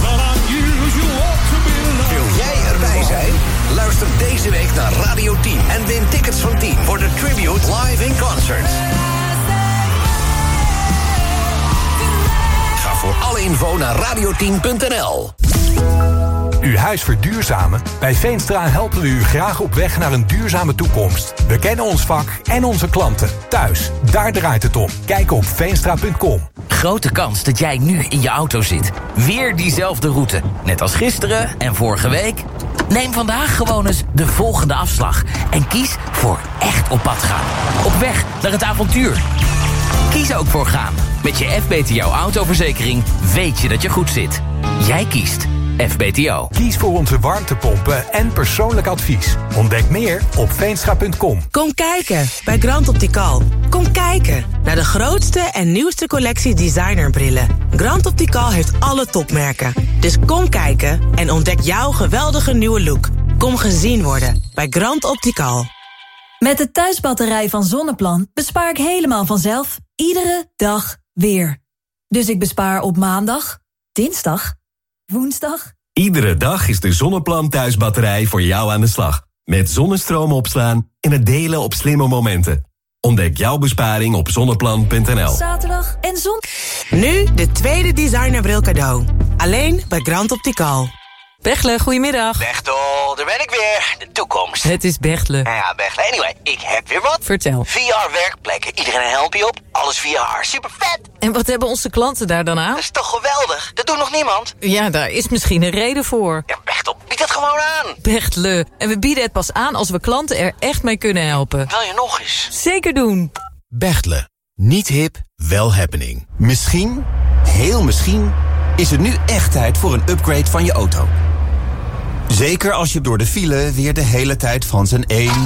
[SPEAKER 5] Wil jij erbij zijn? Luister deze week naar Radio tien en win tickets van tien voor de Tribute Live in Concert. Ga voor alle info naar radio tien punt n l.
[SPEAKER 13] Uw huis verduurzamen? Bij Veenstra helpen we u graag op weg naar een duurzame toekomst. We kennen ons vak en onze klanten. Thuis, daar draait het om. Kijk op veenstra punt com.
[SPEAKER 14] Grote kans dat jij nu in je auto zit. Weer diezelfde route. Net als gisteren en vorige week. Neem vandaag gewoon eens de volgende afslag. En kies voor echt op pad gaan. Op weg naar het avontuur. Kies ook voor gaan. Met je F B T O autoverzekering weet je dat je goed zit. Jij kiest F B T O.
[SPEAKER 13] Kies voor onze warmtepompen en persoonlijk advies. Ontdek meer op veenstra punt com.
[SPEAKER 15] Kom kijken bij Grand Optical. Kom kijken naar de grootste en nieuwste collectie designerbrillen. Grand Optical heeft alle topmerken. Dus kom kijken en ontdek jouw geweldige nieuwe look. Kom gezien worden bij Grand Optical.
[SPEAKER 16] Met de thuisbatterij van Zonneplan bespaar ik helemaal vanzelf. Iedere dag weer. Dus ik bespaar op maandag, dinsdag, woensdag.
[SPEAKER 17] Iedere dag is de Zonneplan thuisbatterij voor jou aan de slag. Met zonnestroom opslaan en het delen op slimme momenten. Ontdek jouw besparing op zonneplan punt n l.
[SPEAKER 16] Zaterdag en zon.
[SPEAKER 15] Nu de tweede designerbril cadeau. Alleen bij Grand Optical.
[SPEAKER 18] Bechtle, goedemiddag.
[SPEAKER 19] Bechtel, daar ben ik weer. De toekomst.
[SPEAKER 18] Het is Bechtle.
[SPEAKER 19] Ja, Bechtle. Anyway, ik heb weer wat.
[SPEAKER 18] Vertel.
[SPEAKER 19] V R-werkplekken. Iedereen helpt je op. Alles V R. Super vet.
[SPEAKER 18] En wat hebben onze klanten daar dan aan?
[SPEAKER 19] Dat is toch geweldig? Dat doet nog niemand?
[SPEAKER 18] Ja, daar is misschien een reden voor.
[SPEAKER 19] Ja, Bechtel, bied dat gewoon aan.
[SPEAKER 18] Bechtle. En we bieden het pas aan als we klanten er echt mee kunnen helpen.
[SPEAKER 19] Wil je nog eens?
[SPEAKER 18] Zeker doen.
[SPEAKER 20] Bechtle. Niet hip, wel happening. Misschien, heel misschien, is het nu echt tijd voor een upgrade van je auto. Zeker als je door de file weer de hele tijd van zijn één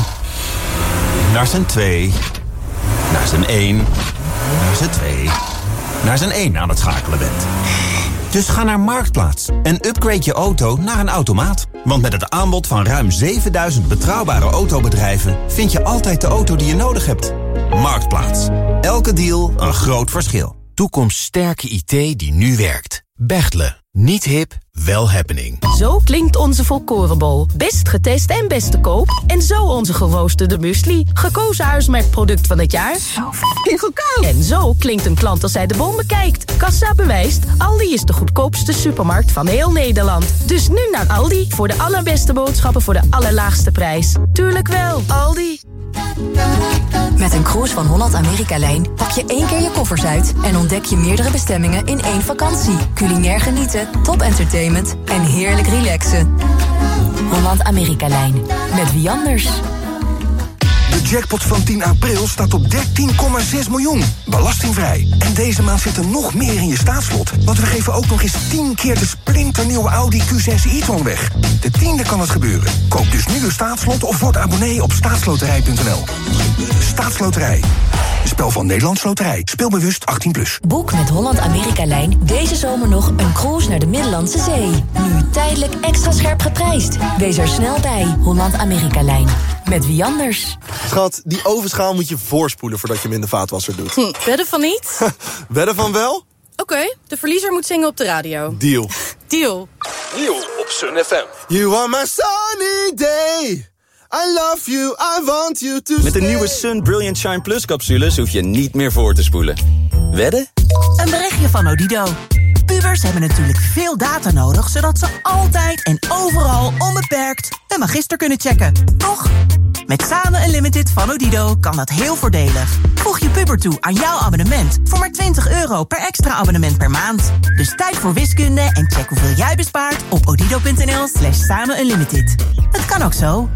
[SPEAKER 20] naar zijn twee, naar zijn één, naar zijn twee, naar zijn één aan het schakelen bent. Dus ga naar Marktplaats en upgrade je auto naar een automaat. Want met het aanbod van ruim zevenduizend betrouwbare autobedrijven vind je altijd de auto die je nodig hebt. Marktplaats. Elke deal een groot verschil. Toekomststerke I T die nu werkt. Bechtle. Niet hip, wel happening.
[SPEAKER 21] Zo klinkt onze volkorenbol. Best getest en best te koop. En zo onze geroosterde muesli. Gekozen huismerkproduct van het jaar. Zo f***ing goedkoop. En zo klinkt een klant als hij de bon bekijkt. Kassa bewijst, Aldi is de goedkoopste supermarkt van heel Nederland. Dus nu naar Aldi voor de allerbeste boodschappen voor de allerlaagste prijs. Tuurlijk wel, Aldi.
[SPEAKER 6] Met een cruise van Holland-Amerika-lijn pak je één keer je koffers uit en ontdek je meerdere bestemmingen in één vakantie. Culinair genieten, top entertainment en heerlijk relaxen. Holland-Amerika-lijn. Met wie anders?
[SPEAKER 22] De jackpot van tien april staat op dertien komma zes miljoen. Belastingvrij. En deze maand zit er nog meer in je staatslot. Want we geven ook nog eens tien keer de splinternieuwe Audi Q zes e-tron weg. De tiende kan het gebeuren. Koop dus nu een staatslot of word abonnee op staatsloterij punt n l. Staatsloterij. Een spel van Nederlands Loterij. Speelbewust achttien plus.
[SPEAKER 6] Boek met Holland-Amerika-lijn deze zomer nog een cruise naar de Middellandse Zee. Nu tijdelijk extra scherp geprijsd. Wees er snel bij. Holland-Amerika-lijn. Met wie anders?
[SPEAKER 23] Schat, die ovenschaal moet je voorspoelen voordat je hem in de vaatwasser doet.
[SPEAKER 24] Hm, wedden van niet?
[SPEAKER 23] Wedden van wel?
[SPEAKER 24] Oké, okay, de verliezer moet zingen op de radio.
[SPEAKER 23] Deal.
[SPEAKER 24] Deal.
[SPEAKER 23] Deal.
[SPEAKER 1] op Sun F M.
[SPEAKER 23] You are my sunny day. I love you, I want you to
[SPEAKER 8] Met de nieuwe Sun Brilliant Shine Plus capsules hoef je niet meer voor te spoelen. Wedden?
[SPEAKER 9] Een berichtje van Odido. Pubers hebben natuurlijk veel data nodig, zodat ze altijd en overal onbeperkt een magister kunnen checken. Toch? Met Samen Unlimited van Odido kan dat heel voordelig. Voeg je puber toe aan jouw abonnement voor maar twintig euro per extra abonnement per maand. Dus tijd voor wiskunde en check hoeveel jij bespaart op odido.nl slash samen unlimited. Het kan ook zo.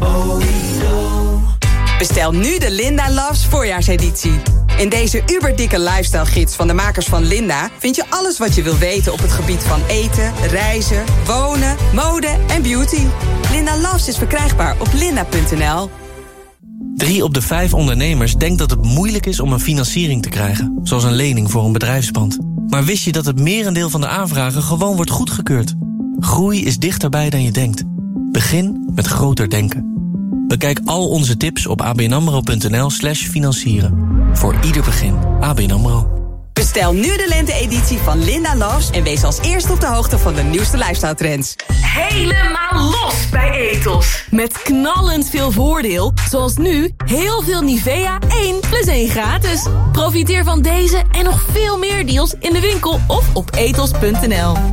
[SPEAKER 24] Bestel nu de Linda Loves voorjaarseditie. In deze uberdikke lifestyle-gids van de makers van Linda vind je alles wat je wil weten op het gebied van eten, reizen, wonen, mode en beauty. Linda Loves is verkrijgbaar op linda punt n l.
[SPEAKER 25] Drie op de vijf ondernemers denkt dat het moeilijk is om een financiering te krijgen, zoals een lening voor een bedrijfspand. Maar wist je dat het merendeel van de aanvragen gewoon wordt goedgekeurd? Groei is dichterbij dan je denkt. Begin met groter denken. Bekijk al onze tips op abnamro.nl slash financieren. Voor ieder begin. A B N AMRO.
[SPEAKER 24] Bestel nu de lente-editie van Linda Loves en wees als eerste op de hoogte van de nieuwste lifestyle trends.
[SPEAKER 21] Helemaal los bij Ethos. Met knallend veel voordeel. Zoals nu, heel veel Nivea één plus één gratis. Profiteer van deze en nog veel meer deals in de winkel of op ethos punt n l.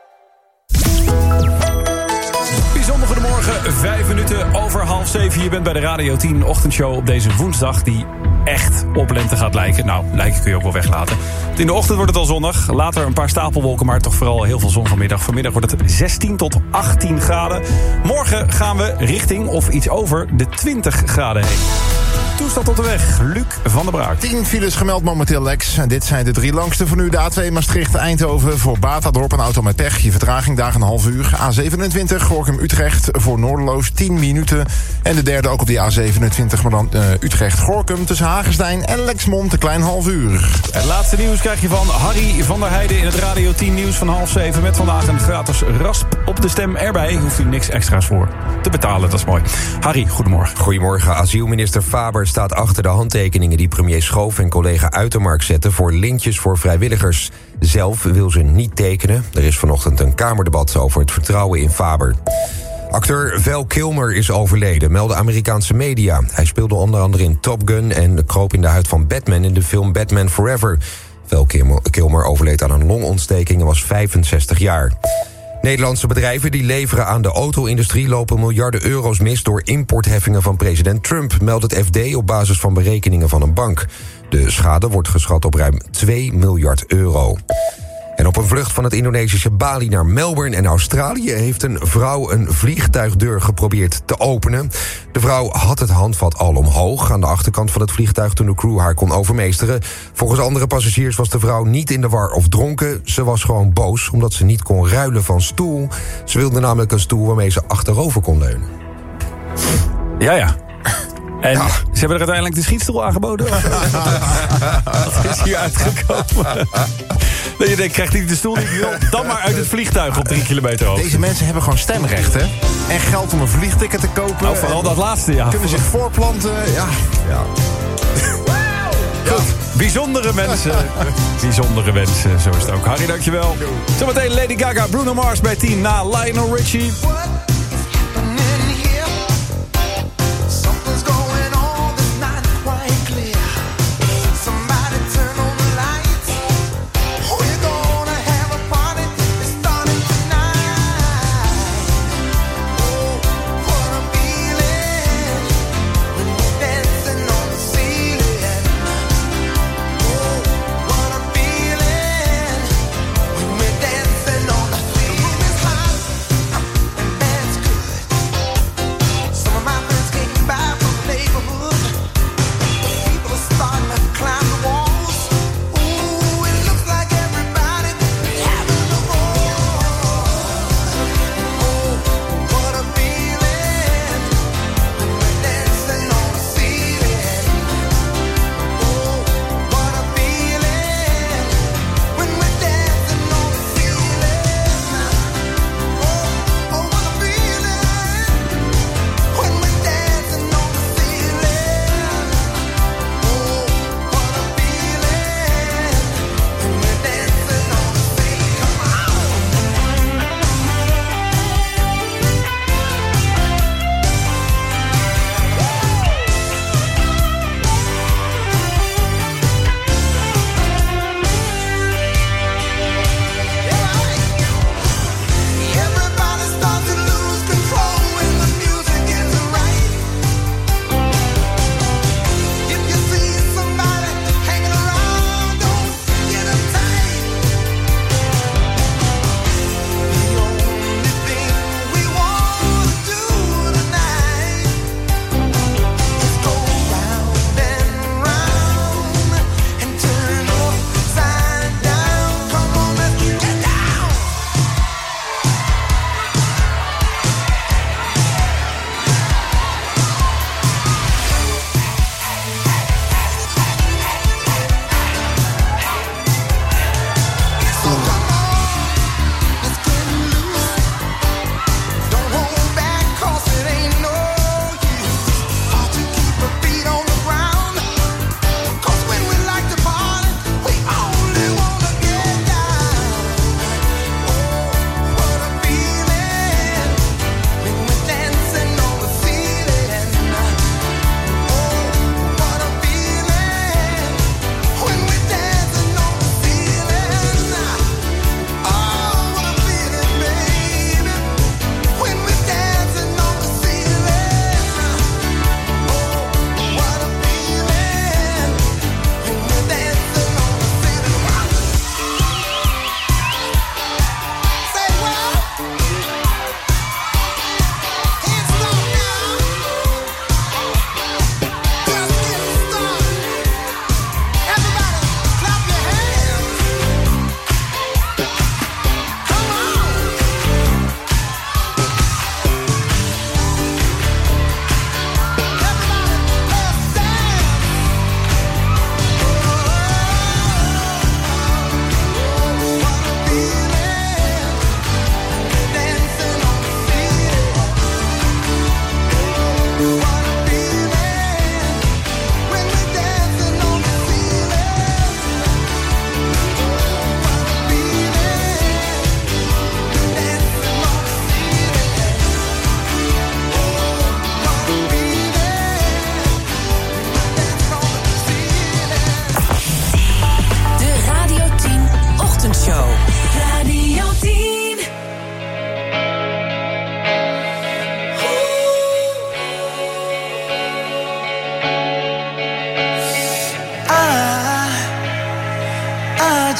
[SPEAKER 2] Bijzonder goedemorgen, vijf minuten over half zeven. Je bent bij de Radio tien ochtendshow op deze woensdag die echt op lente gaat lijken. Nou, lijken kun je ook wel weglaten. In de ochtend wordt het al zonnig. Later een paar stapelwolken, maar toch vooral heel veel zon vanmiddag. Vanmiddag wordt het zestien tot achttien graden. Morgen gaan we richting of iets over de twintig graden heen. Toestand op de weg, Luc van der Braak.
[SPEAKER 4] tien files gemeld momenteel, Lex. En dit zijn de drie langste voor nu. De A twee Maastricht-Eindhoven voor Batadorp, een auto met pech. Je vertraging dagen een half uur. A zevenentwintig Gorinchem-Utrecht voor Noorderloos tien minuten. En de derde ook op die A zevenentwintig, maar dan uh, Utrecht-Gorkum tussen Hagestein en Lexmond, een klein half uur.
[SPEAKER 2] Het laatste nieuws krijg je van Harry van der Heijden in het Radio tien nieuws van half zeven. Met vandaag een gratis rasp op de stem erbij. Hoeft u niks extra's voor te betalen, dat is mooi. Harry, goedemorgen.
[SPEAKER 3] Goedemorgen. Asielminister Faber staat achter de handtekeningen die premier Schoof en collega Uitermark zetten voor lintjes voor vrijwilligers. Zelf wil ze niet tekenen. Er is vanochtend een kamerdebat over het vertrouwen in Faber. Acteur Val Kilmer is overleden, melden Amerikaanse media. Hij speelde onder andere in Top Gun en kroop in de huid van Batman in de film Batman Forever. Val Kilmer overleed aan een longontsteking en was vijfenzestig jaar. Nederlandse bedrijven die leveren aan de auto-industrie lopen miljarden euro's mis door importheffingen van president Trump, meldt het F D op basis van berekeningen van een bank. De schade wordt geschat op ruim twee miljard euro. En op een vlucht van het Indonesische Bali naar Melbourne en Australië heeft een vrouw een vliegtuigdeur geprobeerd te openen. De vrouw had het handvat al omhoog aan de achterkant van het vliegtuig toen de crew haar kon overmeesteren. Volgens andere passagiers was de vrouw niet in de war of dronken. Ze was gewoon boos omdat ze niet kon ruilen van stoel. Ze wilde namelijk een stoel waarmee ze achterover kon leunen.
[SPEAKER 2] Ja, ja. En ja. Ze hebben er uiteindelijk de schietstoel aangeboden? Wat is hier uitgekomen? Dat je denkt, krijgt niet de stoel die ik wil, dan maar uit het vliegtuig op drie kilometer hoog.
[SPEAKER 4] Deze mensen hebben gewoon stemrecht, hè? En geld om een vliegticket te kopen.
[SPEAKER 2] Nou, vooral dat laatste, ja.
[SPEAKER 4] Kunnen zich voorplanten, ja. ja.
[SPEAKER 2] Goed, bijzondere mensen. Bijzondere mensen, zo is het ook. Harry, dankjewel. Zometeen Lady Gaga, Bruno Mars bij tien na Lionel Richie.
[SPEAKER 7] Dancing on the ceiling.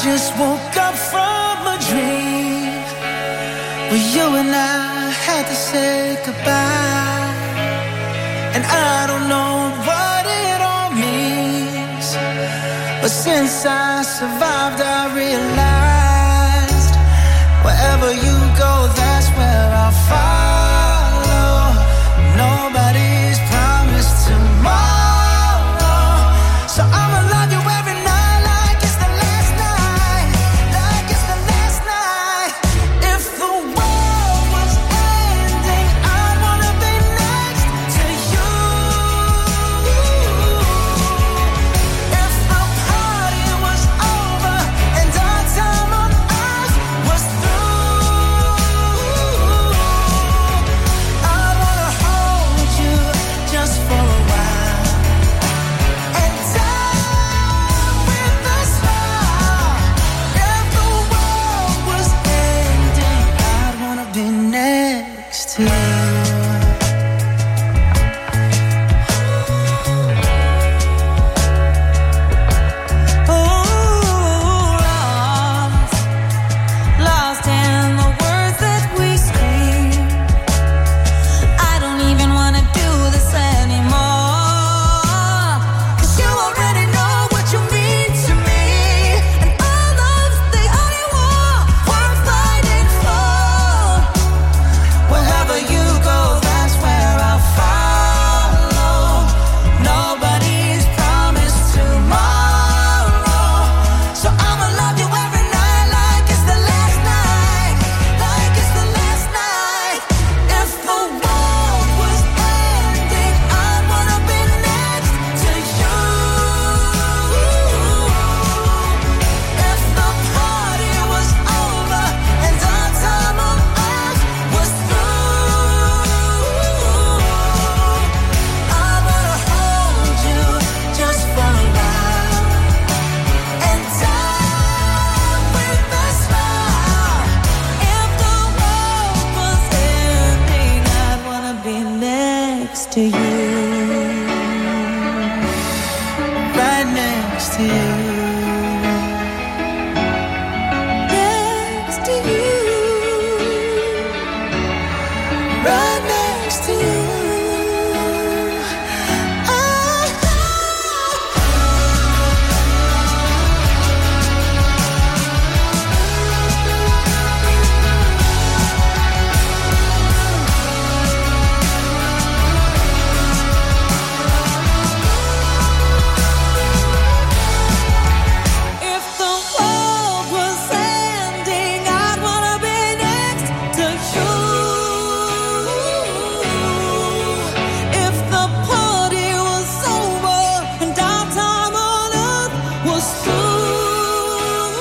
[SPEAKER 7] just woke up from a dream where you and I had to say goodbye. And I don't know what it all means, but since I survived I realized wherever you go, that's where I'll follow. Nobody's promised tomorrow, so I'ma love you every night like it's the last night, like it's the last night. If the world was ending, I'd wanna be next to you. If the party was over and our time on earth was through, I wanna hold you just for a while and die with a smile. If the world was ending, I'd wanna be next to you. Lost in the words that we scream. I don't even wanna do this anymore, 'cause you already know what you mean to me, and all love's the only war worth fighting for. Wherever you go, that's where I'll follow. Nobody's promised tomorrow, so I'ma love you every night like it's the last night, like it's the last night. If the world was ending, I'd wanna be next to you. If the party was over and our time on earth was through, I wanna hold you just for a while and die with a smile. If the world was ending, I'd wanna be next to you, right next to you, next to you, right next to you. If the world was ending, I'd wanna be next to you. If the party was over and our time on earth was through,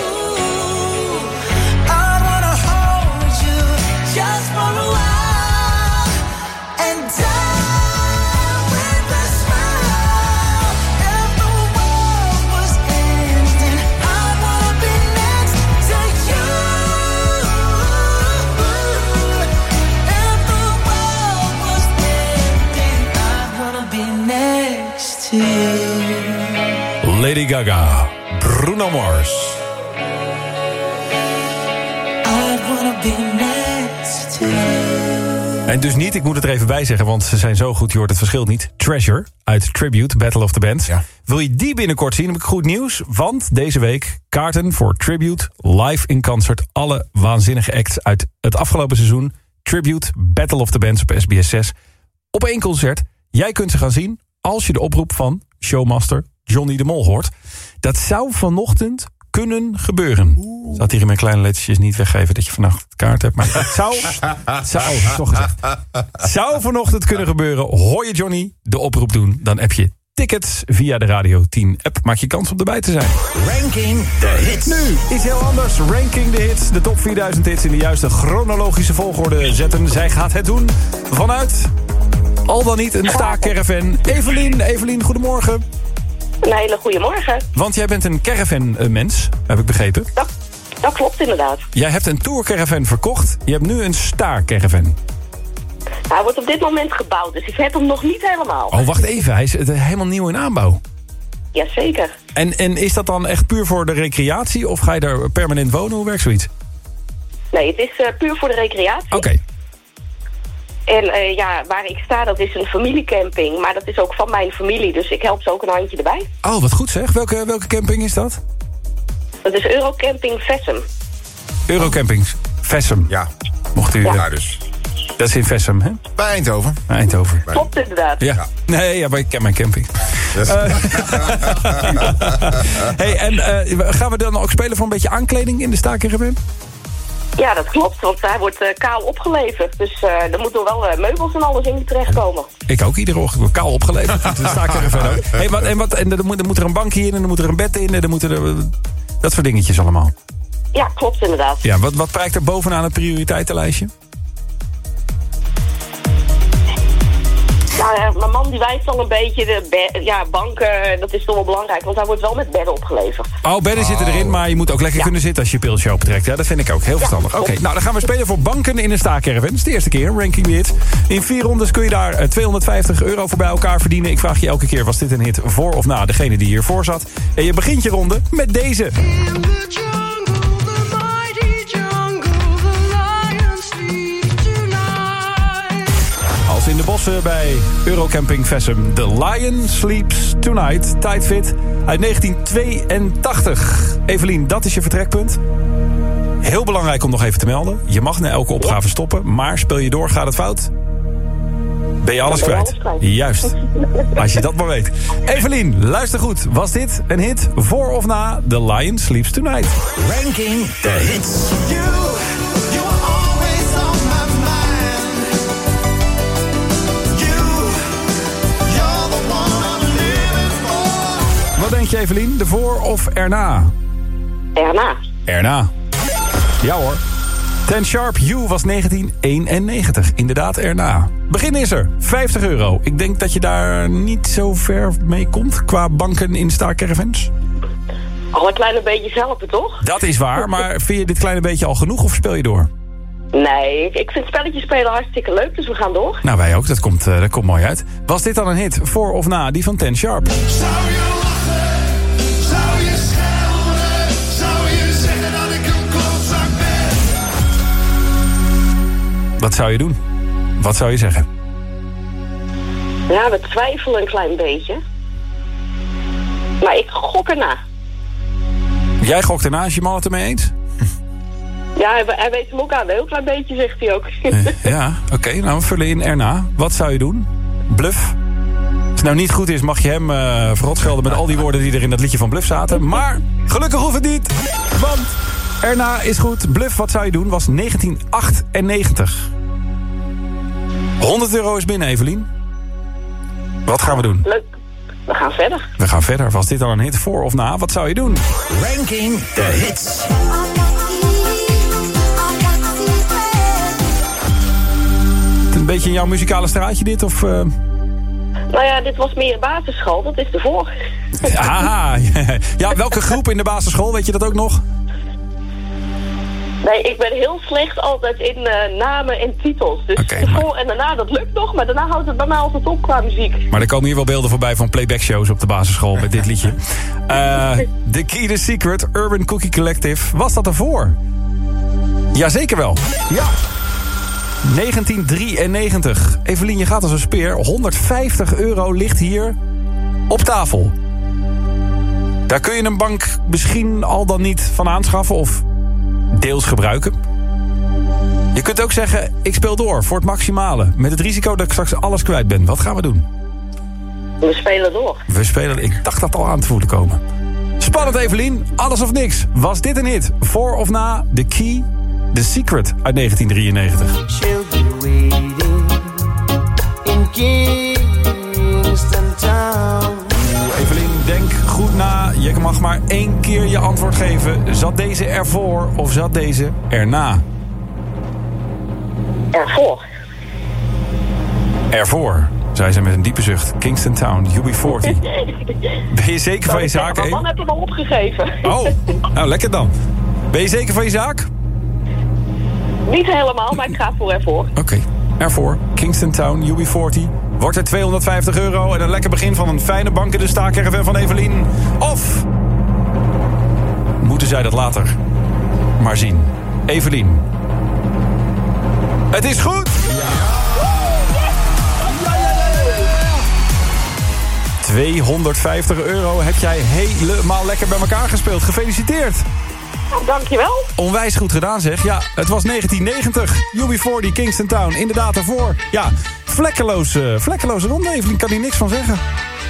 [SPEAKER 7] I'd wanna hold you just for a while and die with a smile. If the world was ending, I'd wanna be next to you. If the world was ending, I'd wanna be next to you.
[SPEAKER 2] Lady Gaga, Bruno Mars.
[SPEAKER 7] I'd wanna be next to you.
[SPEAKER 2] En dus niet, ik moet het er even bij zeggen, want ze zijn zo goed, je hoort het verschil niet. Treasure uit Tribute, Battle of the Bands. Wil je die binnenkort zien, heb ik goed nieuws. Want deze week kaarten voor Tribute live in concert. Alle waanzinnige acts uit het afgelopen seizoen. Tribute, Battle of the Bands op S B S zes. Op één concert. Jij kunt ze gaan zien als je de oproep van showmaster Johnny de Mol hoort. Dat zou vanochtend kunnen gebeuren. Zat hier in mijn kleine lettertjes niet weggeven dat je vannacht kaart hebt. Maar het zou, het zou, toch gezegd. Het zou vanochtend kunnen gebeuren. Hoor je Johnny de oproep doen, dan heb je tickets via de Radio tien app. Maak je kans om erbij te zijn.
[SPEAKER 20] Ranking de hits.
[SPEAKER 2] Nu iets heel anders. Ranking de hits. De top vierduizend hits in de juiste chronologische volgorde zetten. Zij gaat het doen vanuit al dan niet een staakcaravan. Evelien, Evelien, goedemorgen.
[SPEAKER 1] Een hele goede morgen.
[SPEAKER 2] Want jij bent een caravan-mens, heb ik begrepen.
[SPEAKER 1] Dat, dat klopt inderdaad.
[SPEAKER 2] Jij hebt een tourcaravan verkocht. Je hebt nu een staarcaravan.
[SPEAKER 1] Hij wordt op dit moment gebouwd, dus ik heb hem nog niet helemaal.
[SPEAKER 2] Oh, wacht even. Hij is helemaal nieuw in aanbouw.
[SPEAKER 1] Jazeker.
[SPEAKER 2] En, en is dat dan echt puur voor de recreatie? Of ga je daar permanent wonen? Hoe werkt zoiets?
[SPEAKER 1] Nee, het is uh, puur voor de recreatie.
[SPEAKER 2] Oké. Okay.
[SPEAKER 1] En uh, ja, waar ik sta, dat is een familiecamping. Maar dat is ook van mijn familie, dus ik help ze ook een handje erbij.
[SPEAKER 2] Oh, wat goed zeg. Welke, welke camping is dat?
[SPEAKER 1] Dat is Eurocamping Vessem.
[SPEAKER 2] Eurocamping Vessem.
[SPEAKER 3] Ja.
[SPEAKER 2] Mocht u...
[SPEAKER 3] Ja,
[SPEAKER 2] uh,
[SPEAKER 3] dus.
[SPEAKER 2] Dat is in Vessem, hè?
[SPEAKER 4] Bij Eindhoven.
[SPEAKER 2] Bij Eindhoven.
[SPEAKER 1] Klopt inderdaad.
[SPEAKER 2] Ja. ja. Nee, ja, maar ik ken mijn camping.
[SPEAKER 3] Yes.
[SPEAKER 2] Uh, hey, en uh, gaan we dan ook spelen voor een beetje aankleding in de staakerven?
[SPEAKER 1] Ja, dat klopt, want hij wordt uh, kaal opgeleverd. Dus uh, er moeten wel uh, meubels en alles in terechtkomen.
[SPEAKER 2] Ik ook, iedere ochtend wordt kaal opgeleverd. De staakerven ook. Hey, wat, en wat, en er, moet, er moet er een bankje in en er moet er een bed in en er moeten er... Dat soort dingetjes allemaal.
[SPEAKER 1] Ja, klopt inderdaad.
[SPEAKER 2] Ja, wat, wat prijkt er bovenaan het prioriteitenlijstje?
[SPEAKER 1] Nou ja, mijn man die wijst al een beetje de be- ja, banken, dat is toch wel belangrijk, want hij wordt wel met bedden opgeleverd.
[SPEAKER 2] Oh, bedden oh. zitten erin, maar je moet ook lekker ja. kunnen zitten als je je pilsje optrekt. Ja, dat vind ik ook heel verstandig. Ja, Oké, okay, nou dan gaan we spelen voor banken in een staakerven. Dat is de eerste keer, ranking hit. In vier rondes kun je daar tweehonderdvijftig euro voor bij elkaar verdienen. Ik vraag je elke keer, was dit een hit voor of na degene die hiervoor zat? En je begint je ronde met deze. Als in de bossen bij Eurocamping Vessem. The Lion Sleeps Tonight. Tijdfit uit negentien tweeëntachtig. Evelien, dat is je vertrekpunt. Heel belangrijk om nog even te melden. Je mag na elke opgave stoppen, maar speel je door, gaat het fout? Ben je alles kwijt? Juist. Als je dat maar weet. Evelien, luister goed. Was dit een hit voor of na The Lion Sleeps Tonight?
[SPEAKER 7] Ranking the hits.
[SPEAKER 2] Wat denk je, Evelien? Ervoor of erna?
[SPEAKER 1] Erna.
[SPEAKER 2] Erna. Ja hoor. Ten Sharp You was negentien eenennegentig. Inderdaad erna. Begin is er. vijftig euro. Ik denk dat je daar niet zo ver mee komt qua banken in staakervens.
[SPEAKER 1] Al een kleine beetje helpen, toch?
[SPEAKER 2] Dat is waar, maar vind je dit kleine beetje al genoeg of speel je door?
[SPEAKER 1] Nee, ik vind spelletjes spelen hartstikke leuk, dus we gaan door.
[SPEAKER 2] Nou, wij ook. Dat komt, uh, dat komt mooi uit. Was dit dan een hit voor of na die van Ten Sharp?
[SPEAKER 7] Zou je lachen? Zou je schelden? Zou je zeggen dat ik een klootzak ben?
[SPEAKER 2] Wat zou je doen? Wat zou je zeggen?
[SPEAKER 1] Ja, we twijfelen een klein beetje. Maar ik gok erna.
[SPEAKER 2] Jij gokt erna, is je man het ermee eens?
[SPEAKER 1] Ja, hij, hij weet hem ook aan. Een heel klein beetje, zegt hij ook.
[SPEAKER 2] Uh, ja, oké. Okay, nou, we vullen in erna. Wat zou je doen? Bluff? Als het nou niet goed is, mag je hem uh, verrotschelden met al die woorden die er in dat liedje van Bluff zaten. Maar gelukkig hoeft het niet. Want erna is goed. Bluff, wat zou je doen? Was negentien achtennegentig. honderd euro is binnen, Evelien. Wat gaan we doen?
[SPEAKER 1] Leuk. We gaan verder.
[SPEAKER 2] We gaan verder. Was dit dan een hit voor of na? Wat zou je doen?
[SPEAKER 7] Ranking the hits.
[SPEAKER 2] Een beetje in jouw muzikale straatje dit? Of, uh...
[SPEAKER 1] Nou ja, dit was meer basisschool. Dat is ervoor.
[SPEAKER 2] Aha. Ja, welke groep in de basisschool? Weet je dat ook nog?
[SPEAKER 1] Nee, ik ben heel slecht altijd in uh, namen en titels. Dus
[SPEAKER 2] okay,
[SPEAKER 1] de
[SPEAKER 2] maar...
[SPEAKER 1] voor en daarna, dat lukt nog. Maar daarna houdt het bij mij altijd op qua muziek.
[SPEAKER 2] Maar er komen hier wel beelden voorbij van playback-shows op de basisschool met dit liedje. Uh, The Key, The Secret, Urban Cookie Collective. Was dat ervoor? Jazeker wel. Ja. negentien drieënnegentig. Evelien, je gaat als een speer. honderdvijftig euro ligt hier op tafel. Daar kun je een bank misschien al dan niet van aanschaffen of deels gebruiken. Je kunt ook zeggen, ik speel door voor het maximale. Met het risico dat ik straks alles kwijt ben. Wat gaan we doen?
[SPEAKER 1] We spelen door.
[SPEAKER 2] We spelen, ik dacht dat al aan te voelen komen. Spannend, Evelien. Alles of niks. Was dit een hit? Voor of na The Key, The Secret uit negentien drieënnegentig.
[SPEAKER 7] She'll be waiting in Kingston Town.
[SPEAKER 2] Evelien, denk goed na. Je mag maar één keer je antwoord geven. Zat deze ervoor of zat deze erna?
[SPEAKER 1] Ervoor.
[SPEAKER 2] Ervoor, zei ze met een diepe zucht. Kingston Town, U B veertig. Ben je zeker van je zaak?
[SPEAKER 1] Mijn man heeft hem al opgegeven.
[SPEAKER 2] Oh, nou lekker dan. Ben je zeker van je zaak?
[SPEAKER 1] Niet helemaal, maar ik ga voor ervoor.
[SPEAKER 2] Oké, okay. Ervoor. Kingston Town, U B veertig. Wordt er tweehonderdvijftig euro en een lekker begin van een fijne bank in de staakerven van Evelien? Of moeten zij dat later maar zien? Evelien. Het is goed! tweehonderdvijftig euro heb jij helemaal lekker bij elkaar gespeeld. Gefeliciteerd!
[SPEAKER 1] Oh, dankjewel.
[SPEAKER 2] Onwijs goed gedaan zeg. Ja, het was negentien negentig. U B veertig, Kingston Town. Inderdaad daarvoor. Ja, vlekkeloze, vlekkeloze ronde. Evelien kan hier niks van zeggen.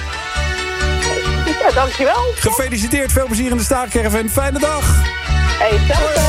[SPEAKER 1] Ja, dankjewel.
[SPEAKER 2] Gefeliciteerd. Veel plezier in de Staakerven. Fijne dag.
[SPEAKER 1] Hey, hetzelfde.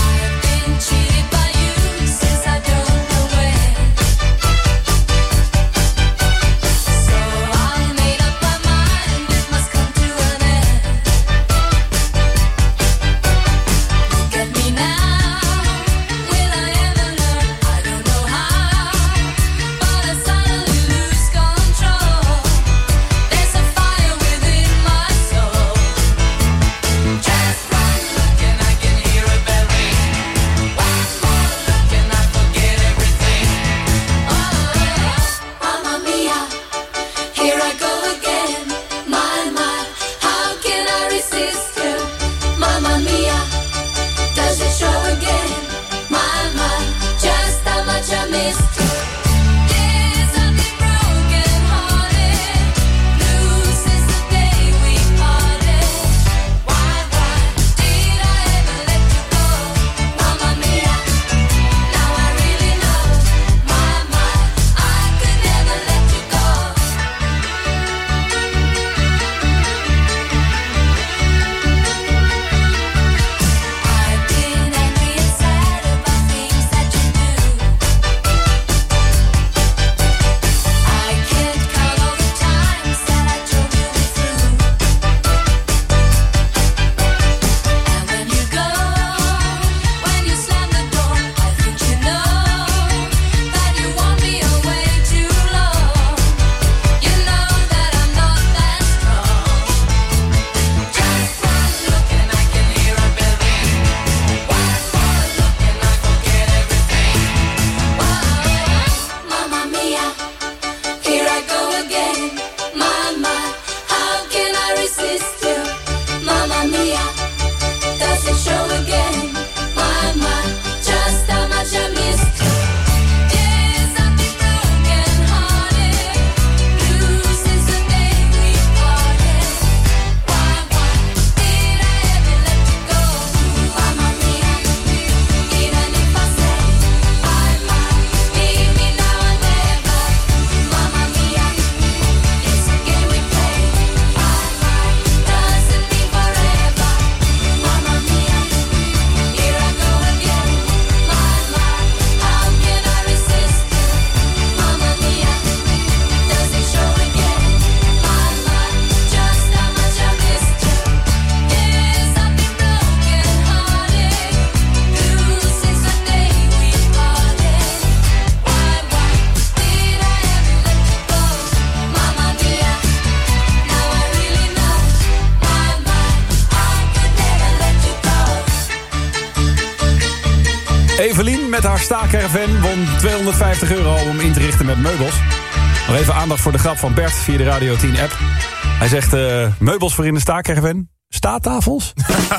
[SPEAKER 2] Evelien met haar staakerven won tweehonderdvijftig euro om in te richten met meubels. Nog even aandacht voor de grap van Bert via de Radio tien app. Hij zegt uh, meubels voor in de staakerven. Staattafels?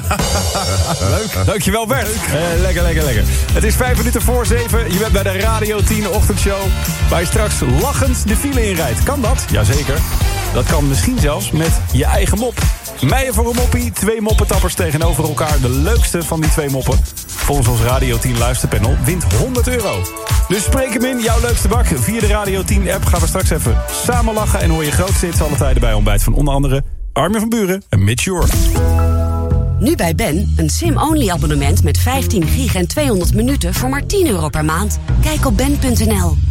[SPEAKER 2] Leuk. Dankjewel Bert. Uh, lekker, lekker, lekker. Het is vijf minuten voor zeven. Je bent bij de Radio tien ochtendshow. Waar je straks lachend de file inrijdt. Kan dat? Jazeker. Dat kan misschien zelfs met je eigen mop. Meijen voor een moppie. Twee moppetappers tegenover elkaar. De leukste van die twee moppen, volgens ons Radio tien luisterpanel, wint honderd euro. Dus spreek hem in, jouw leukste bak. Via de Radio tien app gaan we straks even samen lachen. En hoor je grootste hits alle tijden bij ontbijt van onder andere Armin van Buuren en Mitch Shore.
[SPEAKER 5] Nu bij Ben, een sim-only abonnement met vijftien gig en tweehonderd minuten voor maar tien euro per maand. Kijk op ben punt n l.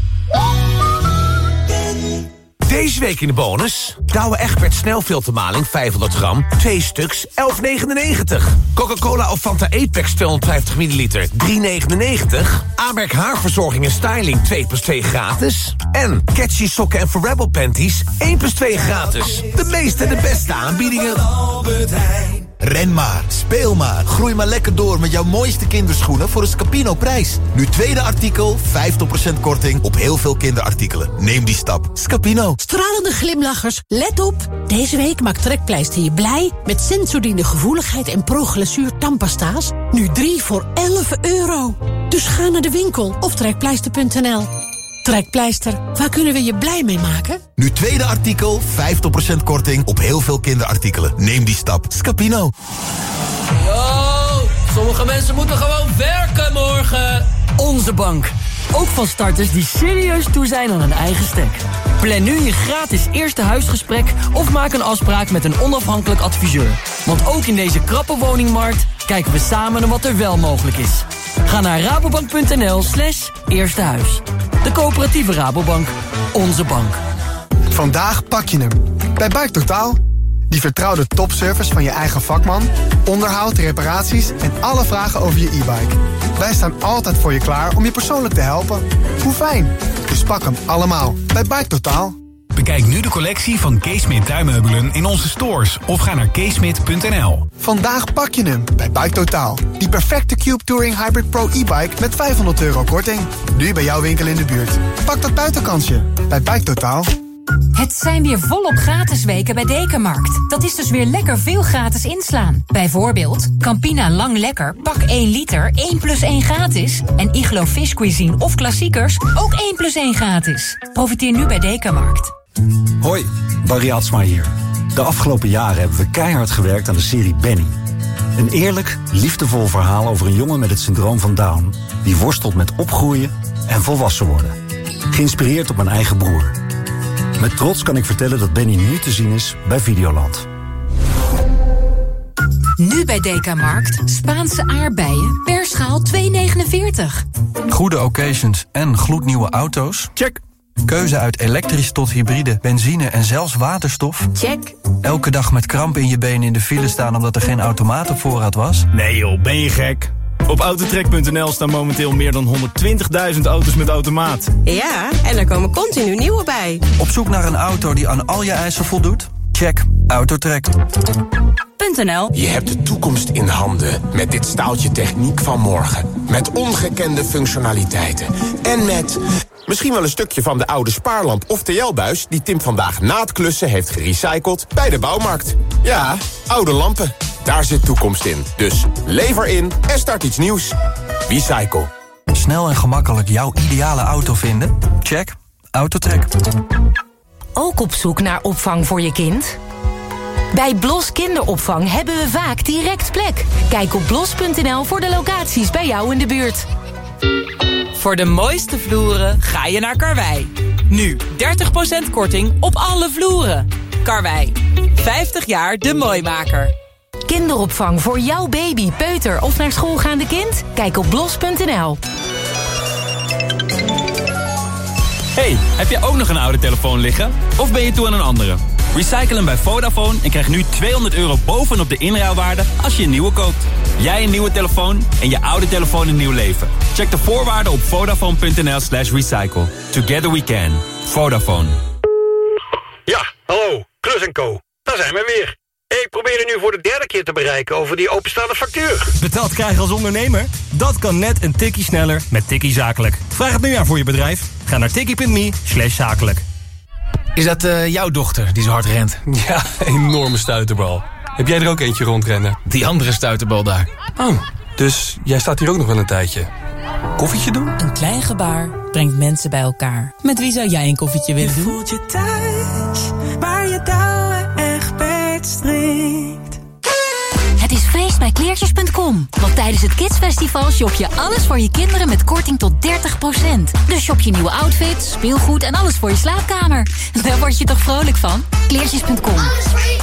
[SPEAKER 10] Deze week in de bonus. Douwe Egberts snelfiltermaling vijfhonderd gram. Twee stuks, elf negenennegentig. Coca-Cola of Fanta Apex tweehonderdvijftig milliliter. drie negenennegentig. Amerk haarverzorging en styling twee plus twee gratis. En Catchy sokken en Forever panties één plus twee gratis. De meeste en de beste aanbiedingen.
[SPEAKER 11] Ren maar, speel maar, groei maar lekker door met jouw mooiste kinderschoenen voor een Scapino-prijs. Nu tweede artikel, vijftig procent korting op heel veel kinderartikelen. Neem die stap. Scapino.
[SPEAKER 12] Stralende glimlachers, let op. Deze week maakt Trekpleister je blij met Sensodyne gevoeligheid en Pro-Glazuur tandpasta's. Nu drie voor elf euro. Dus ga naar de winkel of trekpleister punt n l. Trekpleister, waar kunnen we je blij mee maken?
[SPEAKER 11] Nu tweede artikel, vijftig procent korting op heel veel kinderartikelen. Neem die stap. Scapino.
[SPEAKER 13] Yo, sommige mensen moeten gewoon werken morgen. Onze bank. Ook van starters die serieus toe zijn aan een eigen stek. Plan nu je gratis eerste huisgesprek of maak een afspraak met een onafhankelijk adviseur. Want ook in deze krappe woningmarkt kijken we samen naar wat er wel mogelijk is. Ga naar rabobank punt n l slash eerste huis. De coöperatieve Rabobank. Onze bank.
[SPEAKER 14] Vandaag pak je hem. Bij Bike Totaal. Die vertrouwde topservice van je eigen vakman, onderhoud, reparaties en alle vragen over je e-bike. Wij staan altijd voor je klaar om je persoonlijk te helpen. Hoe fijn. Dus pak hem allemaal bij Bike Totaal.
[SPEAKER 17] Bekijk nu de collectie van Keesmit tuinmeubelen in onze stores of ga naar keesmit punt n l.
[SPEAKER 14] Vandaag pak je hem bij Bike Totaal. Die perfecte Cube Touring Hybrid Pro e-bike met vijfhonderd euro korting. Nu bij jouw winkel in de buurt. Pak dat buitenkansje bij Bike Totaal.
[SPEAKER 26] Het zijn weer volop gratis weken bij Dekamarkt. Dat is dus weer lekker veel gratis inslaan. Bijvoorbeeld Campina Lang Lekker, pak één liter, één plus één gratis. En Iglo Fish Cuisine of klassiekers, ook één plus één gratis. Profiteer nu bij Dekamarkt.
[SPEAKER 27] Hoi, Barry Atsma hier. De afgelopen jaren hebben we keihard gewerkt aan de serie Benny. Een eerlijk, liefdevol verhaal over een jongen met het syndroom van Down... die worstelt met opgroeien en volwassen worden. Geïnspireerd op mijn eigen broer. Met trots kan ik vertellen dat Benny nu te zien is bij Videoland.
[SPEAKER 26] Nu bij Dekamarkt, Spaanse aardbeien, per schaal twee negenenveertig.
[SPEAKER 28] Goede occasions en gloednieuwe auto's? Check. Keuze uit elektrisch tot hybride, benzine en zelfs waterstof?
[SPEAKER 26] Check.
[SPEAKER 28] Elke dag met kramp in je benen in de file staan omdat er geen automaat op voorraad was?
[SPEAKER 29] Nee joh, ben je gek? Op autotrek punt n l staan momenteel meer dan honderdtwintigduizend auto's met automaat.
[SPEAKER 30] Ja, en er komen continu nieuwe bij.
[SPEAKER 28] Op zoek naar een auto die aan al je eisen voldoet? Check. Autotrek.
[SPEAKER 10] .nl. Je hebt de toekomst in handen met dit staaltje techniek van morgen. Met ongekende functionaliteiten. En met misschien wel een stukje van de oude spaarlamp of T L-buis... die Tim vandaag na het klussen heeft gerecycled bij de bouwmarkt. Ja, oude lampen. Daar zit toekomst in. Dus lever in en start iets nieuws. Recycle.
[SPEAKER 28] Snel en gemakkelijk jouw ideale auto vinden? Check. Autotrek.
[SPEAKER 21] Ook op zoek naar opvang voor je kind? Bij Blos Kinderopvang hebben we vaak direct plek. Kijk op blos punt n l voor de locaties bij jou in de buurt.
[SPEAKER 18] Voor de mooiste vloeren ga je naar Karwei. Nu dertig procent korting op alle vloeren. Karwei, vijftig jaar de Mooimaker.
[SPEAKER 21] Kinderopvang voor jouw baby, peuter of naar school gaande kind? Kijk op blos punt n l.
[SPEAKER 8] Hey, heb jij ook nog een oude telefoon liggen? Of ben je toe aan een andere? Recycle hem bij Vodafone en krijg nu tweehonderd euro bovenop de inruilwaarde als je een nieuwe koopt. Jij een nieuwe telefoon en je oude telefoon een nieuw leven. Check de voorwaarden op vodafone punt n l slash recycle. Together we can. Vodafone.
[SPEAKER 31] Ja, hallo, Klus en Co. Daar zijn we weer. Ik probeer er nu voor de derde keer te bereiken over die openstaande factuur.
[SPEAKER 32] Betaald krijgen als ondernemer? Dat kan net een tikkie sneller met Tikkie Zakelijk. Vraag het nu aan voor je bedrijf. Ga naar tikkie punt me slash zakelijk.
[SPEAKER 33] Is dat uh, jouw dochter die zo hard rent?
[SPEAKER 34] Ja, enorme stuiterbal. Heb jij er ook eentje rondrennen?
[SPEAKER 33] Die andere stuiterbal daar.
[SPEAKER 34] Oh, dus jij staat hier ook nog wel een tijdje. Koffietje doen?
[SPEAKER 35] Een klein gebaar brengt mensen bij elkaar. Met wie zou jij een koffietje willen doen?
[SPEAKER 7] Je voelt je thuis, waar je touwen echt strikt.
[SPEAKER 5] Het is feest bij kleertjes punt com. Want tijdens het Kidsfestival shop je alles voor je kinderen met korting tot dertig procent. Dus shop je nieuwe outfits, speelgoed en alles voor je slaapkamer. Daar word je toch vrolijk van? kleertjes punt com.
[SPEAKER 7] Alles voor je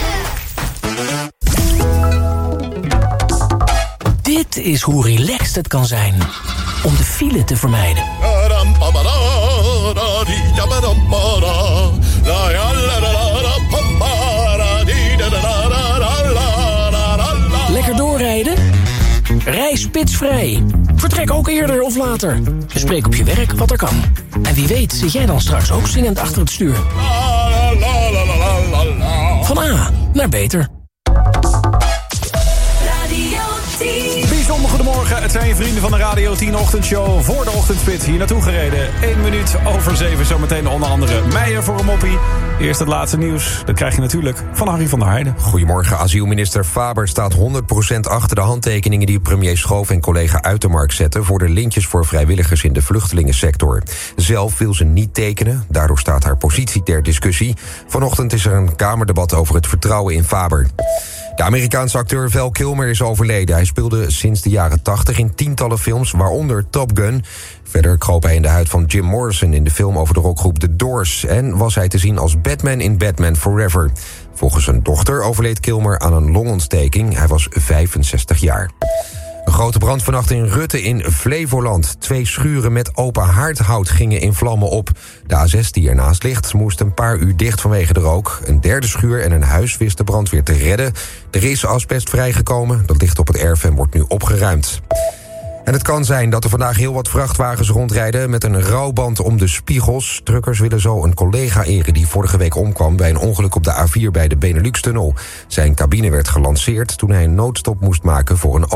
[SPEAKER 10] kinderen. Dit is hoe relaxed het kan zijn om de file te vermijden. Lekker doorrijden? Rij spitsvrij. Vertrek ook eerder of later. Bespreek op je werk wat er kan. En wie weet zit jij dan straks ook zingend achter het stuur. Van A naar beter.
[SPEAKER 1] Het zijn je vrienden van de Radio tien ochtendshow voor de ochtendspit hier naartoe gereden. Eén minuut over zeven, zometeen onder andere Meijer voor een moppie. Eerst het laatste nieuws, dat krijg je natuurlijk van Harry van der Heijden.
[SPEAKER 2] Goedemorgen, asielminister Faber staat honderd procent achter de handtekeningen die premier Schoof en collega Uitermark zetten voor de lintjes voor vrijwilligers in de vluchtelingensector. Zelf wil ze niet tekenen, daardoor staat haar positie ter discussie. Vanochtend is er een kamerdebat over het vertrouwen in Faber. De Amerikaanse acteur Val Kilmer is overleden. Hij speelde sinds de jaren tachtig in tientallen films, waaronder Top Gun. Verder kroop hij in de huid van Jim Morrison in de film over de rockgroep The Doors. En was hij te zien als Batman in Batman Forever. Volgens zijn dochter overleed Kilmer aan een longontsteking. Hij was vijfenzestig jaar. Een grote brand vannacht in Rutte in Flevoland. Twee schuren met open haardhout gingen in vlammen op. De A zes die ernaast ligt moest een paar uur dicht vanwege de rook. Een derde schuur en een huis wist de brandweer te redden. Er is asbest vrijgekomen. Dat ligt op het erf en wordt nu opgeruimd. En het kan zijn dat er vandaag heel wat vrachtwagens rondrijden met een rouwband om de spiegels. Truckers willen zo een collega eren die vorige week omkwam bij een ongeluk op de A vier bij de Benelux-tunnel. Zijn cabine werd gelanceerd toen hij een noodstop moest maken voor een